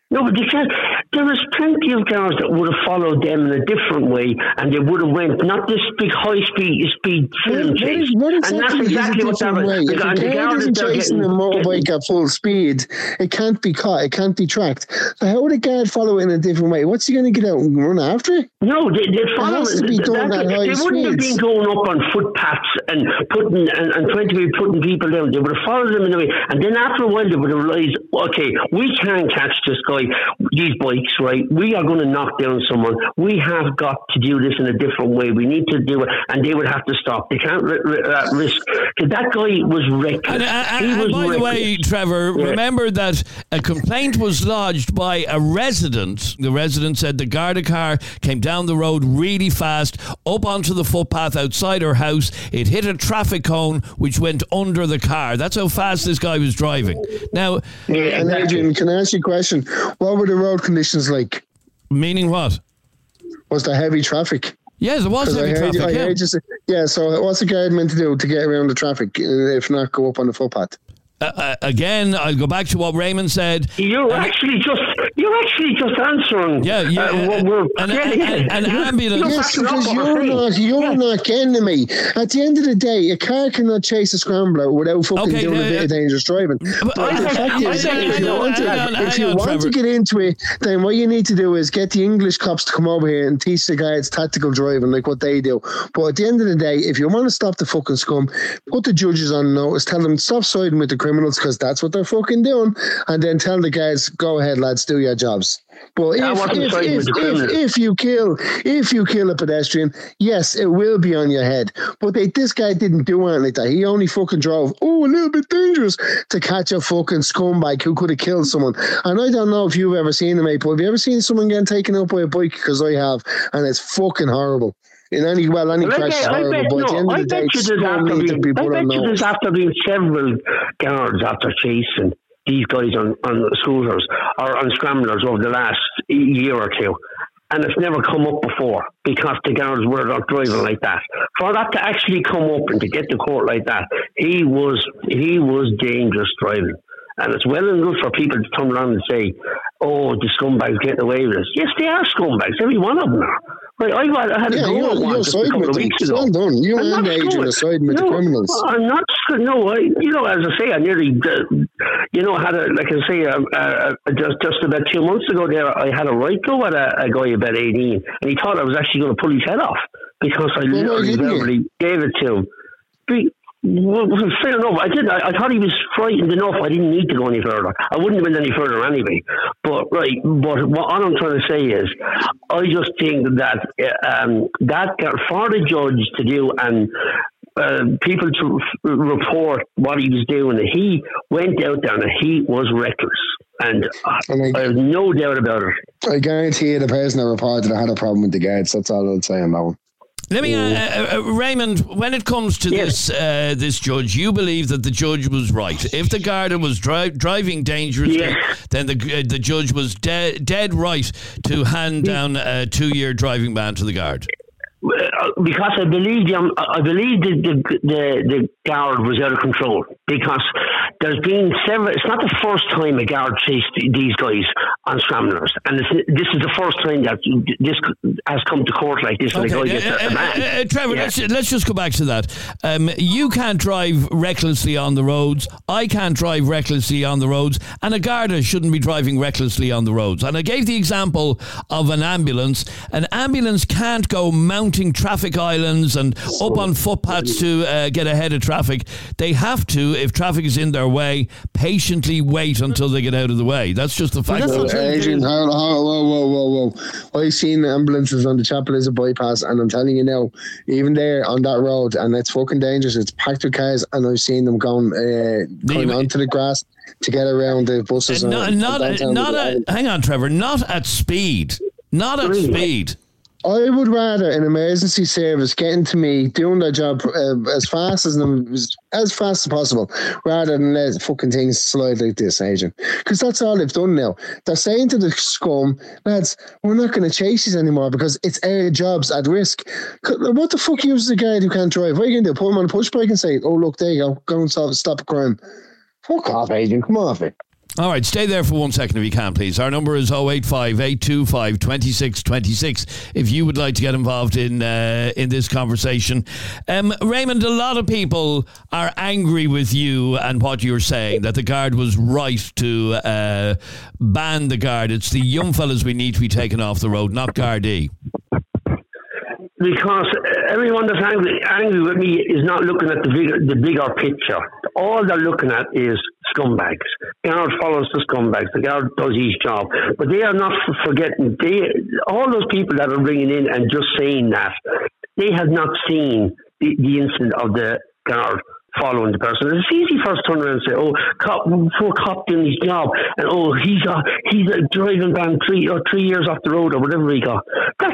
No, but there was plenty of guards that would have followed them in a different way, and they would have went not this big high-speed film chase. What and that's exactly what that was. If a guard isn't chasing a motorbike at full speed, it can't be caught, it can't be tracked. So how would a guard follow it in a different way? What's he going to get out and run after it? No, they'd follow it. They wouldn't have been going up on footpaths and trying to be putting people down. They would have followed them in a way, and then after a while they would have realised, okay, we can't catch this guy, these bikes, right? We are going to knock down someone. We have got to do this in a different way. We need to do it, and they would have to stop. They can't risk, because that guy was reckless. And by the way, Trevor, remember that a complaint was lodged by a resident. The resident said the Garda car came down the road really fast, up onto the footpath outside her house. It hit a traffic cone, which went under the car. That's how fast this guy was driving. Now, and Adrian, can I ask you a question? What were the road conditions like? Meaning what? Was there heavy traffic? Yes, there was heavy traffic. So what's the guard meant to do to get around the traffic, if not go up on the footpath? Again, I'll go back to what Raymond said. You're actually just answering. An ambulance. Yes, because you're not getting to me. At the end of the day, a car cannot chase a scrambler without fucking doing a bit of dangerous driving. But the fact is, if you want to get into it, then what you need to do is get the English cops to come over here and teach the guys tactical driving like what they do. But at the end of the day, if you want to stop the fucking scum, put the judges on notice, tell them stop siding with the criminals, because that's what they're fucking doing, and then tell the guys, go ahead lads, do your jobs. But if you kill a pedestrian, yes, it will be on your head. But this guy didn't do anything like that. He only fucking drove, a little bit dangerous, to catch a fucking scumbag who could have killed someone. And I don't know if you've ever seen them, mate, but have you ever seen someone getting taken out by a bike? Because I have, and it's fucking horrible. Any crash is horrible, but at the end of the day, there's after been several guards after chasing these guys on scooters or on scramblers over the last year or two, and it's never come up before because the guards were not driving like that. For that to actually come up and to get to court like that, he was dangerous driving. And it's well and good for people to turn around and say, oh, the scumbags getting away with this. Yes, they are scumbags. Every one of them are. Right, I had a go at one just a couple of weeks ago. Well done. You and Adrian are siding with the criminals. I'm not. No, as I say, I nearly, had just about 2 months ago there, I had a right go at a guy about 18, and he thought I was actually going to pull his head off because I literally gave it to him. Well, fair enough. I did. I thought he was frightened enough. I didn't need to go any further. I wouldn't have been any further anyway. But what I'm trying to say is, I just think that for the judge to do and people to report what he was doing, he went out there and he was reckless. And I have no doubt about it. I guarantee you the person that reported had a problem with the guards. That's all I'll say on that one. Let me, Raymond, when it comes to this judge, you believe that the judge was right. If the Garda was driving dangerously, then the judge was dead right to hand down a 2-year driving ban to the Guard. Because I believe the guard was out of control, because there's been several. It's not the first time a guard chased these guys on scramblers, and this is the first time that this has come to court like this. When a guy gets a ban. Trevor, let's just go back to that. You can't drive recklessly on the roads. I can't drive recklessly on the roads, and a Garda shouldn't be driving recklessly on the roads. And I gave the example of an ambulance. An ambulance can't go mounting traffic islands and up on footpaths to get ahead of traffic. They have to, if traffic is in their way, patiently wait until they get out of the way. That's just the fact. Adrian, whoa. I've seen ambulances on the Chapel Elizabeth bypass, and I'm telling you now, even there on that road, and it's fucking dangerous. It's packed with cars, and I've seen them going onto the grass to get around the buses. Hang on, Trevor. Not at speed. Not at speed. I would rather an emergency service getting to me, doing their job as fast as possible, rather than let fucking things slide like this, Adrian. Because that's all they've done now. They're saying to the scum, lads, we're not going to chase you anymore because it's our jobs at risk. What the fuck uses a guy who can't drive? What are you going to do? Put him on a push brake and say, oh, look, there you go. Go and stop a crime. Fuck off, Adrian. Come off it. All right, stay there for 1 second if you can, please. Our number is 085 825 2626 if you would like to get involved in this conversation. Raymond, a lot of people are angry with you and what you're saying, that the Guard was right to ban the Guard. It's the young fellas we need to be taken off the road, not Gardaí. Because everyone that's angry with me is not looking at the bigger picture. All they're looking at is scumbags. Guard follows the scumbags. The Guard does his job. But they are not forgetting, all those people that are ringing in and just saying that, they have not seen the incident of the Guard following the person. It's easy for us to turn around and say, poor cop doing his job, and he's a driving ban 3 years off the road or whatever he got.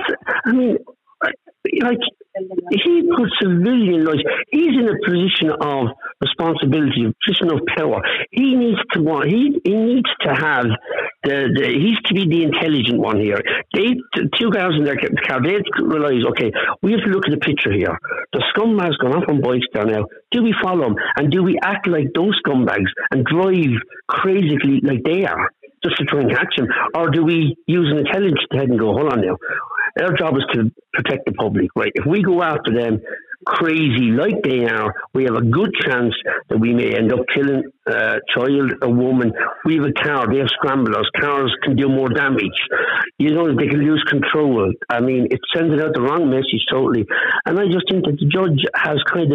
Like, he puts civilian life. He's in a position of responsibility, a position of power. He needs to want. He needs to have he's to be the intelligent one here. Two guys in their car. They realize, okay, we have to look at the picture here. The scumbags going off on bikes there now. Do we follow them, and do we act like those scumbags and drive crazily like they are, just to try and catch them, or do we use an intelligence head and go, hold on now? Our job is to protect the public, right? If we go after them crazy like they are, we have a good chance that we may end up killing a child, a woman. We have a car, they have scramblers. Cars can do more damage. They can lose control. I mean, it's sending out the wrong message totally. And I just think that the judge has kind of,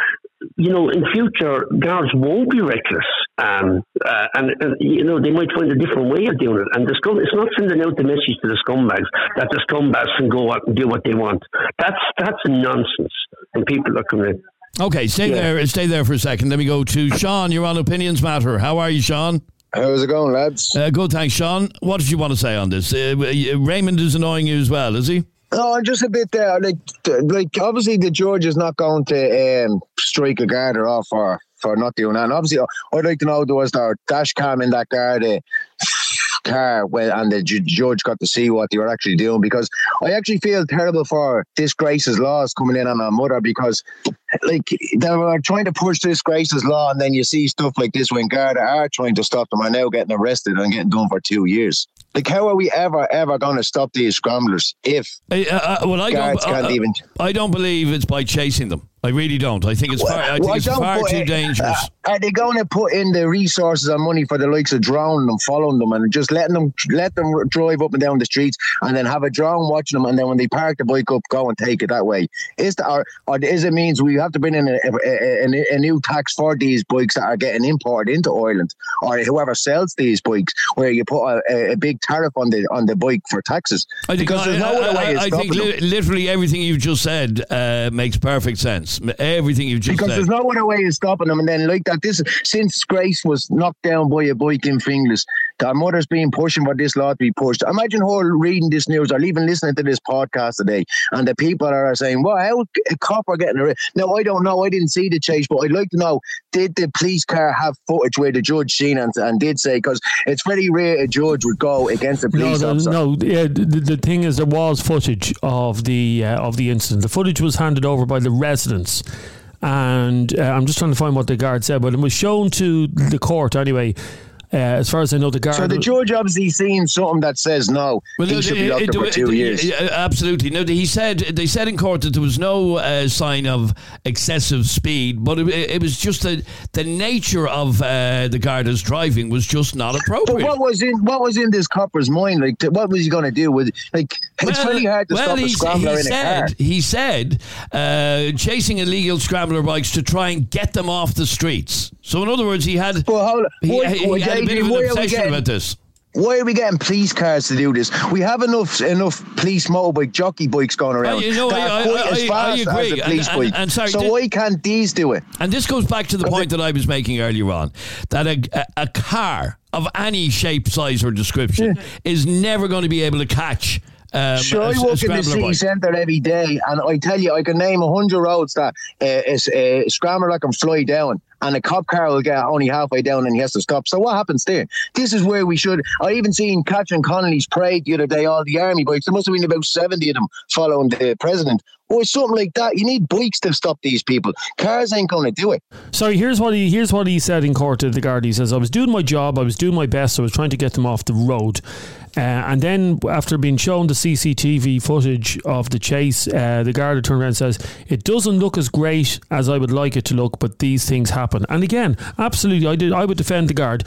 in future, guards won't be reckless. And they might find a different way of doing it. And it's not sending out the message to the scumbags that the scumbags can go out and do what they want. That's nonsense. And people are coming in. Okay, stay there for a second. Let me go to Sean. You're on Opinions Matter. How are you, Sean? How's it going, lads? Good, thanks, Sean. What did you want to say on this? Raymond is annoying you as well, is he? No, I'm just a bit there. Like obviously the judge is not going to strike a Garda off for not doing that. And obviously, I'd like to know, was there dash cam in that Garda car and the judge got to see what they were actually doing, because I actually feel terrible for this Grace's laws coming in on our mother, because like they were trying to push this Grace's law, and then you see stuff like this when Garda are trying to stop them, are now getting arrested and getting done for 2 years. Like, how are we ever going to stop these scramblers if guards can't even... I don't believe it's by chasing them. I really don't. I think it's far too dangerous. Are they going to put in the resources and money for the likes of droning them, following them, and just let them drive up and down the streets, and then have a drone watching them, and then when they park the bike up, go and take it that way? Is it means we have to bring in a new tax for these bikes that are getting imported into Ireland, or whoever sells these bikes, where you put a big tariff on the bike for taxes? I think literally everything you've just said makes perfect sense. Everything you've just said. Because there's no other way of stopping them. And then like that, since Grace was knocked down by a bike in Finglas, our mother's been pushing for this law to be pushed. Imagine her reading this news or even listening to this podcast today, and the people are saying, well, how a cop are getting arrested? Now, I don't know. I didn't see the chase, but I'd like to know, did the police car have footage where the judge seen and did say, because it's very rare a judge would go against a police officer. No, the thing is, there was footage of the incident. The footage was handed over by the residents. And I'm just trying to find what the guard said, but it was shown to the court anyway. As far as I know, the guard... So the judge obviously seen something that says no, he should be locked up for 2 years. Absolutely. No, they said in court that there was no sign of excessive speed, but it was just the nature of the Garda's driving was just not appropriate. But what was in this copper's mind? Like, what was he going to do with? Like, it's really hard to stop a scrambler in a car. He said chasing illegal scrambler bikes to try and get them off the streets. So in other words, he had a bit of an obsession about this. Why are we getting police cars to do this? We have enough police motorbike jockey bikes going around that are quite as fast as a police bike. So why can't these do it? And this goes back to the point that I was making earlier on, that a car of any shape, size or description is never going to be able to catch sure, I walk in the city centre every day, and I tell you, I can name 100 roads that a scrambler can fly down, and a cop car will get only halfway down and he has to stop. So what happens there? This is where we should... I even seen Catherine Connolly's parade the other day, all the army bikes. There must have been about 70 of them following the president. or something like that. You need bikes to stop these people. Cars ain't going to do it. Sorry, here's what he said in court to the Garda. He says, I was doing my job, I was doing my best, I was trying to get them off the road. And then after being shown the CCTV footage of the chase, the Garda turned around and says, it doesn't look as great as I would like it to look, but these things happen. And again, absolutely, I would defend the Guard.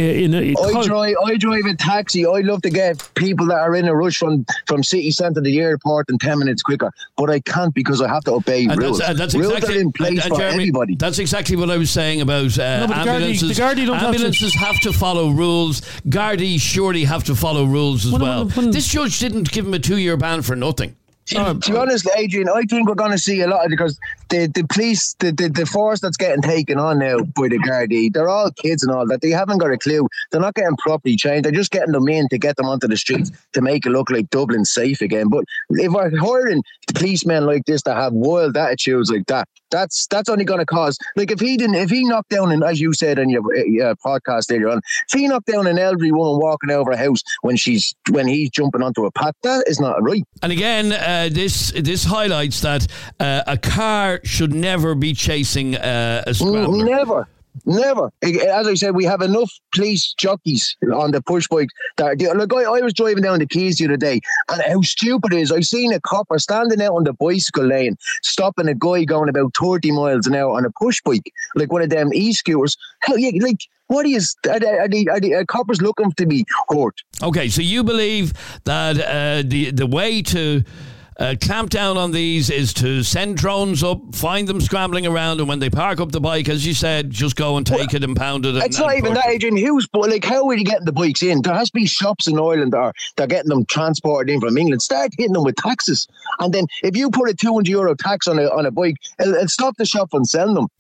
I drive a taxi. I love to get people that are in a rush from city centre to the airport in 10 minutes quicker, but I can't because I have to obey rules. That's rules exactly, are in place for Jeremy, everybody. That's exactly what I was saying about ambulances. Ambulances have to follow rules. Gardaí surely have to follow rules as well. This judge didn't give him a 2-year ban for nothing. To be honest, Adrian, I think we're going to see a lot of, because the police, the force that's getting taken on now by the Gardaí, they're all kids and all that. They haven't got a clue. They're not getting properly trained. They're just getting them in to get them onto the streets to make it look like Dublin's safe again. But if we're hiring policemen like this that have wild attitudes like that, that's only going to cause, like, if he knocked down, and as you said in your podcast earlier on, if he knocked down an elderly woman walking over a house when he's jumping onto a path, that is not right. And again, this highlights that a car should never be chasing a scrambler. Never. As I said, we have enough police jockeys on the push bike. I was driving down the Keys the other day, and how stupid it is. I seen a copper standing out on the bicycle lane, stopping a guy going about 30 miles an hour on a push bike, like one of them e-scooters. Hell, yeah, like, what is are coppers looking to be hurt? Okay, so you believe that the way to clamp down on these is to send drones up, find them scrambling around, and when they park up the bike, as you said, just go and take it and pound it. It's not even that, Adrian. How are you getting the bikes in? There has to be shops in Ireland that they're getting them transported in from England. Start hitting them with taxes, and then if you put a €200 tax on a bike, it'll stop the shop from selling them.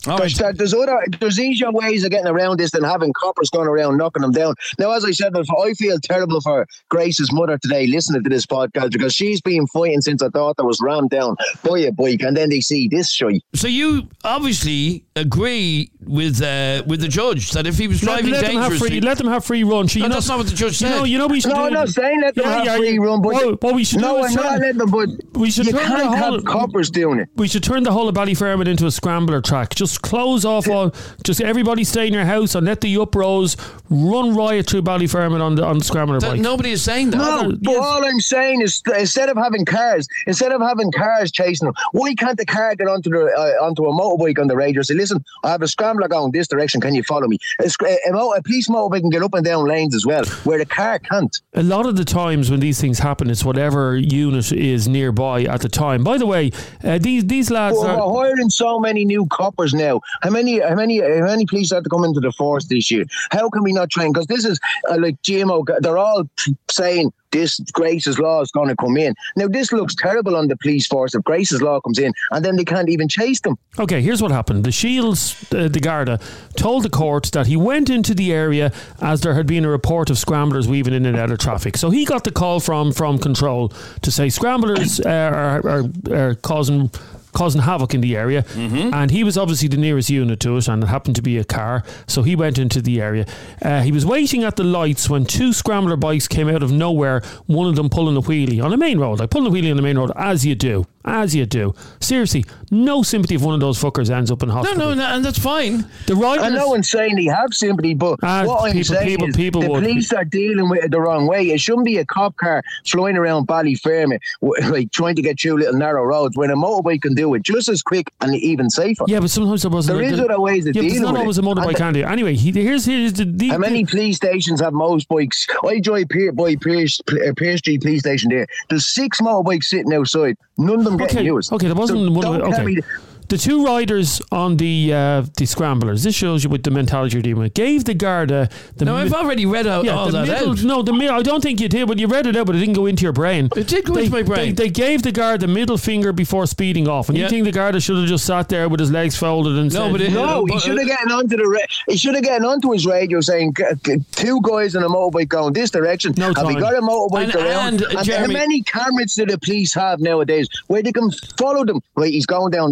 There's easier ways of getting around this than having coppers going around knocking them down. Now, as I said before, I feel terrible for Grace's mother today listening to this podcast, because she's been fighting since I thought that was rammed down by a bike, and then they see this shite. So you obviously agree with the judge that if he was driving dangerously, let them have free run. That's not what the judge said. I'm not saying let them have free run, but we should. No, I'm not letting them. But we should. You can't have coppers doing it. We should turn the whole of Ballyfermot into a scrambler track. Just close off all. Just everybody stay in your house and let the upros run riot through Ballyfermot on the scrambler bike. Nobody is saying that. No, but all I'm saying is instead of having cars chasing them, why can't the car get onto a motorbike on the radio and say, listen, I have a scrambler going this direction, can you follow me? A police motorbike can get up and down lanes as well, where the car can't. A lot of the times when these things happen, it's whatever unit is nearby at the time. By the way, these lads we're hiring so many new coppers now. How many police have to come into the force this year? How can we not train? Because this is like GMO, they're all saying this Grace's Law is going to come in. Now, this looks terrible on the police force if Grace's Law comes in and then they can't even chase them. Okay, here's what happened. The Shields, the Garda, told the court that he went into the area as there had been a report of scramblers weaving in and out of traffic. So he got the call from control to say scramblers are causing havoc in the area, and he was obviously the nearest unit to it, and it happened to be a car, so he went into the area. He was waiting at the lights when 2 scrambler bikes came out of nowhere, one of them pulling a wheelie on a main road, like pulling a wheelie on the main road, as you do. Seriously, no sympathy if one of those fuckers ends up in hospital. No, and that's fine. The riders, and no one's saying they have sympathy, but what I'm saying is the police are dealing with it the wrong way. It shouldn't be a cop car flying around Ballyfermot, like trying to get through little narrow roads, when a motorbike can do it just as quick and even safer. Yeah, but sometimes there is other ways of dealing with it. It's not always a motorbike can do. Anyway, here's the... How many police stations have most bikes? I drive by Pearse Street police station there. There's 6 motorbikes sitting outside. None of them getting used. Okay, there wasn't one. Okay. The 2 riders on the scramblers, this shows you what the mentality you're dealing with, gave the Garda... I've already read all that out. No, I don't think you did, but you read it out, but it didn't go into your brain. It did go into my brain. They gave the Garda the middle finger before speeding off, and you think the Garda should have just sat there with his legs folded and said... he should have gotten onto his radio saying 2 guys on a motorbike going this direction. No time. Have we got a motorbike around? And Jeremy, how many cameras do the police have nowadays where they can follow them? Right, he's going down this road.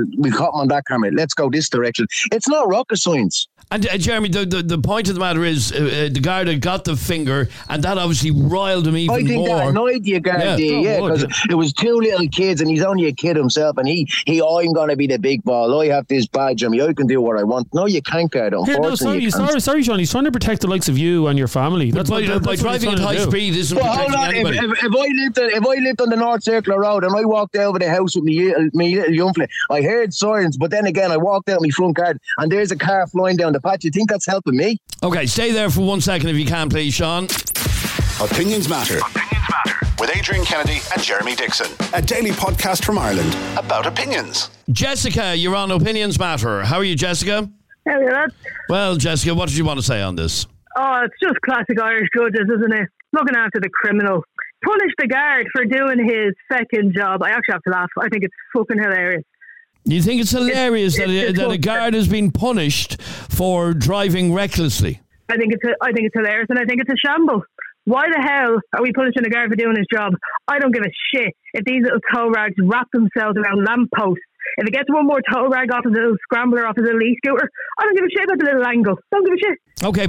we caught him on that camera. Let's go this direction. It's not rocket science. And Jeremy, the point of the matter is the Garda got the finger, and that obviously riled him even more. I think that annoyed you, Garda, because it was two little kids, and he's only a kid himself, and I'm going to be the big ball. I have this badge on me. I can do what I want. No, you can't, Garda. Sorry, Sean. He's trying to protect the likes of you and your family. That's by driving at high speed isn't protecting anybody. If I lived on the North Circular Road and I walked over the house with me little young fella, I heard sirens, but then again I walked out my front garden and there's a car flying down the patch. You think that's helping me? Okay, stay there for 1 second if you can, please, Sean. Opinions Matter. With Adrian Kennedy and Jeremy Dixon. A daily podcast from Ireland about opinions. Jessica, you're on Opinions Matter. How are you, Jessica? How are you, lads? Well, Jessica, what did you want to say on this? Oh, it's just classic Irish judges, isn't it? Looking after the criminal. Punish the guard for doing his second job. I actually have to laugh. I think it's fucking hilarious. You think it's hilarious that a guard has been punished for driving recklessly? I think it's hilarious, and I think it's a shambles. Why the hell are we punishing a guard for doing his job? I don't give a shit if these little tow rags wrap themselves around lampposts. If it gets one more tow rag off his little scrambler, off his little e-scooter, I don't give a shit about the little angle. Don't give a shit. Okay,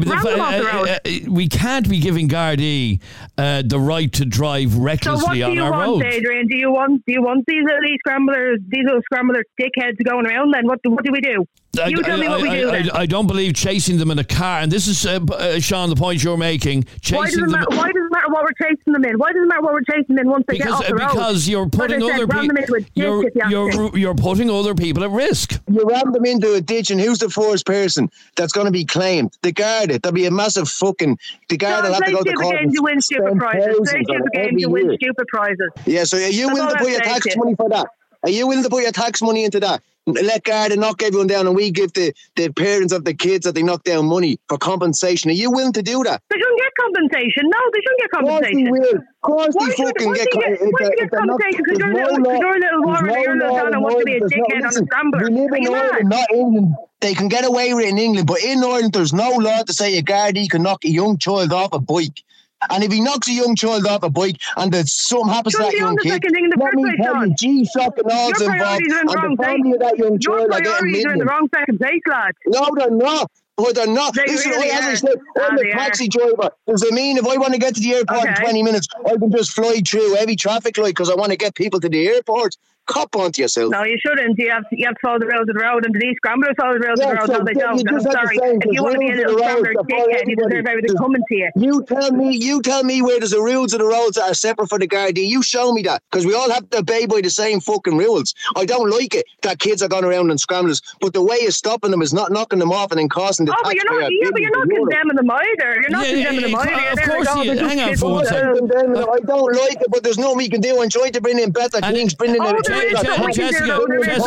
but we can't be giving Gardaí the right to drive recklessly on our roads. So what do you want, Adrian? Do you want these little e-scramblers, these little scrambler dickheads going around then? What do we do? You tell me what we do then. I don't believe chasing them in a car, and this is, Sean, the point you're making. Why does it matter what we're chasing them in? Why does it matter what we're chasing them in once they get off the road? Because you're putting other people... You're putting other people at risk. You ram them into a ditch, and who's the first person that's going to be claimed? The Garda. There'll be a massive fucking... The Garda will have to go to court. You win stupid prizes. Play stupid games, you win stupid prizes. Yeah, so are you willing to put your tax money for that? Are you willing to put your tax money into that? Let Garda knock everyone down, and we give the parents of the kids that they knock down money for compensation. Are you willing to do that? They shouldn't get compensation. No, they shouldn't get compensation. Of course they fucking get compensation. Why do you get compensation? Because you're a little Warren or you're a little Don and want to be a dickhead on a scrambler. We live in Ireland, not England. They can get away with it in England, but in Ireland there's no law to say a Gardaí can knock a young child off a bike. And if he knocks a young child off a bike and something happens to that young kid, let me tell you, G-shocking all's involved, and the family of that young child are getting millions. You're in the wrong second place, lad. No, they're not. But they're not. Listen, as I said, I'm a taxi driver. Does it mean if I want to get to the airport in 20 minutes, I can just fly through every traffic light because I want to get people to the airport? Cop onto yourself. No, you shouldn't. You have to follow the rules of the road, and these scramblers follow the rules of the road. No, they don't. I'm sorry. If you want to be a little scrambler dickhead, you deserve everything coming to you. You tell me where there's the rules of the roads that are separate for the Gardaí. You show me that, because we all have to obey by the same fucking rules. I don't like it that kids are going around in scramblers, but the way of stopping them is not knocking them off and then costing the taxpayer. But you're not condemning them either. You're not condemning them either. Of course, hang on for 1 second. I don't like it, but there's nothing we can do. I'm trying to bring in better things. Jessica,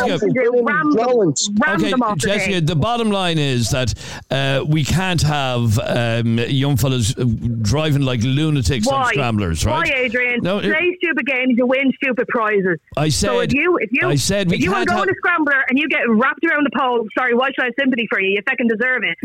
the bottom line is that we can't have young fellas driving like lunatics on scramblers, right? Why, Adrian? Play stupid games, you win stupid prizes. I said, so if you want to go on a scrambler and you get wrapped around the pole, sorry, why should I have sympathy for you? You fucking deserve it.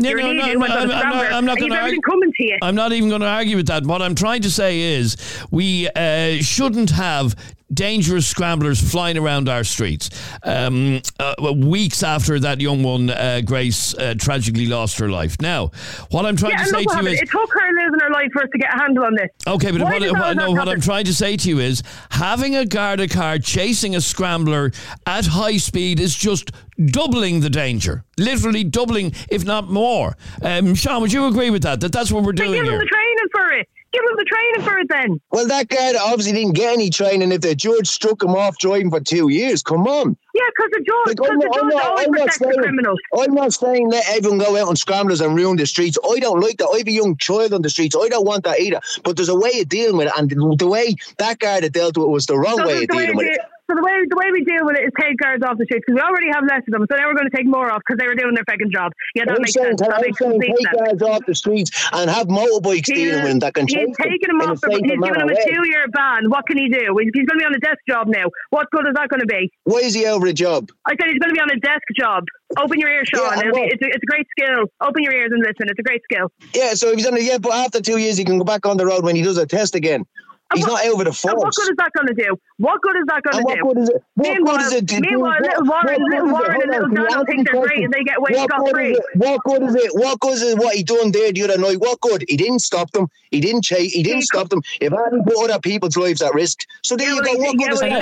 I'm not even going to argue with that. What I'm trying to say is we shouldn't have dangerous scramblers flying around our streets. Weeks after that young one, Grace, tragically lost her life. Now, what I'm trying to say to you is... It took her losing her life for us to get a handle on this. Okay, but what I'm trying to say to you is having a Garda car chasing a scrambler at high speed is just doubling the danger. Literally doubling, if not more. Sean, would you agree with that? That's what we're doing here. Give them the training for it. Give him the training for it then. Well, that guy obviously didn't get any training if the judge struck him off driving for 2 years. Come on. Yeah, because the judge always protects the criminals. I'm not saying let everyone go out on scramblers and ruin the streets. I don't like that. I have a young child on the streets. I don't want that either. But there's a way of dealing with it, and the way that guy that dealt with it was the wrong way of dealing with it. So the way we deal with it is take guards off the streets, because we already have less of them, so now we're going to take more off because they were doing their fucking job. Yeah, that makes sense. Take guards off the streets and have motorbikes dealing with them that can chase them. He's taking them off. He's giving them a 2-year ban. What can he do? He's going to be on a desk job now. What good is that going to be? Why is he over a job? I said he's going to be on a desk job. Open your ears, Sean. It's a great skill. Open your ears and listen. It's a great skill. Yeah, so if he's on but after 2 years he can go back on the road when he does a test again. He's not out of the force. And what good is that going to do? What good is that going to do? What good is it? Meanwhile, little Warren and little Donald think they're great and they get away scot-free. What good is it? What good is it what he done there the other night? What good? He didn't stop them. He didn't chase. He didn't stop them. If I hadn't put other people's lives at risk. So there you go. What good is it?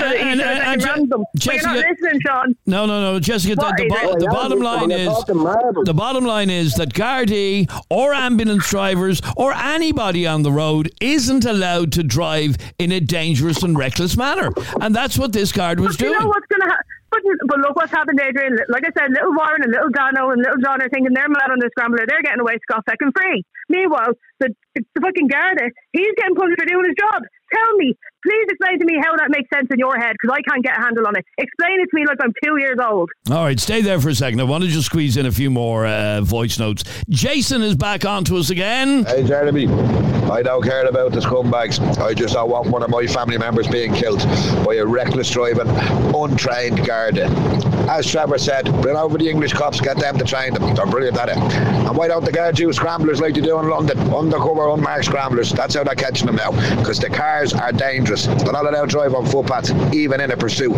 But you're not listening, Sean. No, Jessica. The bottom line is that Gardaí or ambulance drivers or anybody on the road isn't allowed to drive in a dangerous and reckless manner, and that's what this guard was doing. You know what's going to happen? But look what's happened, Adrian. Like I said, little Warren and little Dano and little John are thinking they're mad on the scrambler. They're getting away scot-fucking free. Meanwhile, the fucking Garda, he's getting punished for doing his job. Tell me, please explain to me how that makes sense in your head, because I can't get a handle on it. Explain it to me like I'm 2 years old. All right, stay there for a second. I want to just squeeze in a few more voice notes. Jason is back on to us again. Hey, Jeremy. I don't care about the scumbags. I just don't want one of my family members being killed by a reckless driving, untrained Garda. As Trevor said, bring over the English cops, get them to train them. They're brilliant at it. And why don't the Guards use scramblers like they do in London? Undercover, unmarked scramblers. That's how they're catching them now. Because the cars are dangerous. They're not allowed to drive on footpaths, even in a pursuit.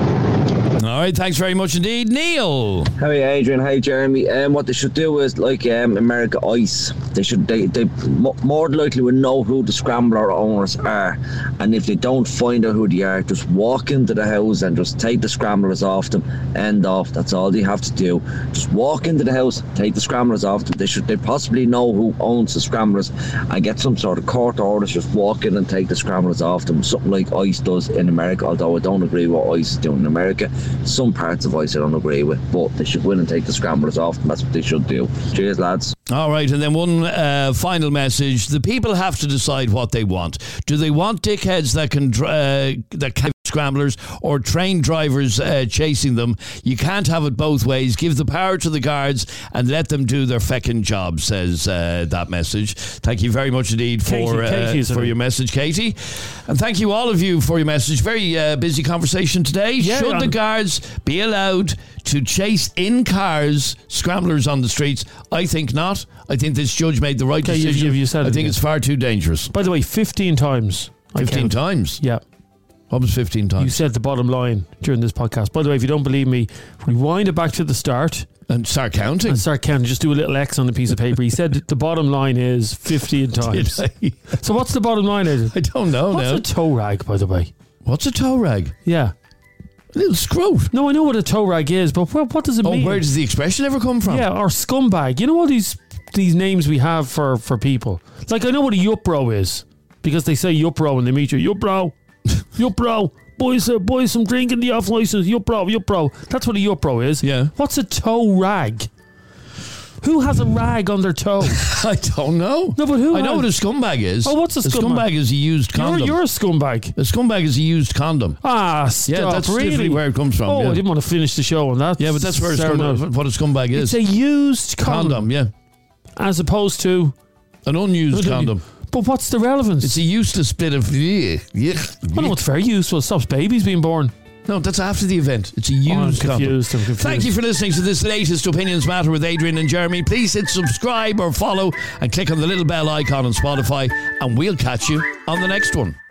All right, thanks very much indeed. Neil. Hey, Adrian. Hey, Jeremy. What they should do is, like America Ice, they more than likely will know who the scrambler owners are. And if they don't find out who they are, just walk into the house and just take the scramblers off them. End off. That's all they have to do. Just walk into the house, take the scramblers off them. They possibly know who owns the scramblers and get some sort of court orders. Just walk in and take the scramblers off them. Something like Ice does in America, although I don't agree with what Ice is doing in America. Some parts of Ice I don't agree with, but they should win and take the scramblers off, and that's what they should do. Cheers, lads. All right, and then one final message. The people have to decide what they want. Do they want dickheads that can scramblers or trained drivers chasing them? You can't have it both ways. Give the power to the guards and let them do their feckin' job, says that message. Thank you very much indeed for your message, Katie. And thank you all of you for your message. Very busy conversation today. Should the guards be allowed to chase in cars scramblers on the streets? I think not. I think this judge made the right decision. I think it's far too dangerous. By the way, 15 times. 15 times? Yeah. What was 15 times? You said the bottom line during this podcast. By the way, if you don't believe me, rewind it back to the start. And start counting. Just do a little X on the piece of paper. He said the bottom line is 15 times. So what's the bottom line? I don't know. What's a tow rag, by the way? What's a tow rag? Yeah. A little scrote. No, I know what a tow rag is, but what does it mean? Where does the expression ever come from? Yeah, or scumbag. You know all these names we have for people. Like, I know what a yup bro is, because they say yup bro when they meet you. Yup bro. Yup bro. Boys some drink in the off license. Yup bro. That's what a yup bro is. Yeah. What's a tow rag? Who has a rag on their toe? I don't know. No, but I know what a scumbag is. Oh, what's a scumbag? A scumbag is a used condom. You're a scumbag. A scumbag is a used condom. Ah, stop. Yeah, that's really where it comes from. Oh, yeah. I didn't want to finish the show on that. Yeah, but that's where what a scumbag is. It's a used condom. Yeah. As opposed to an unused condom. But what's the relevance? It's a useless bit of... I know it's very useful. It stops babies being born. No, that's after the event. It's a used condom. I'm confused. Thank you for listening to this latest Opinions Matter with Adrian and Jeremy. Please hit subscribe or follow and click on the little bell icon on Spotify, and we'll catch you on the next one.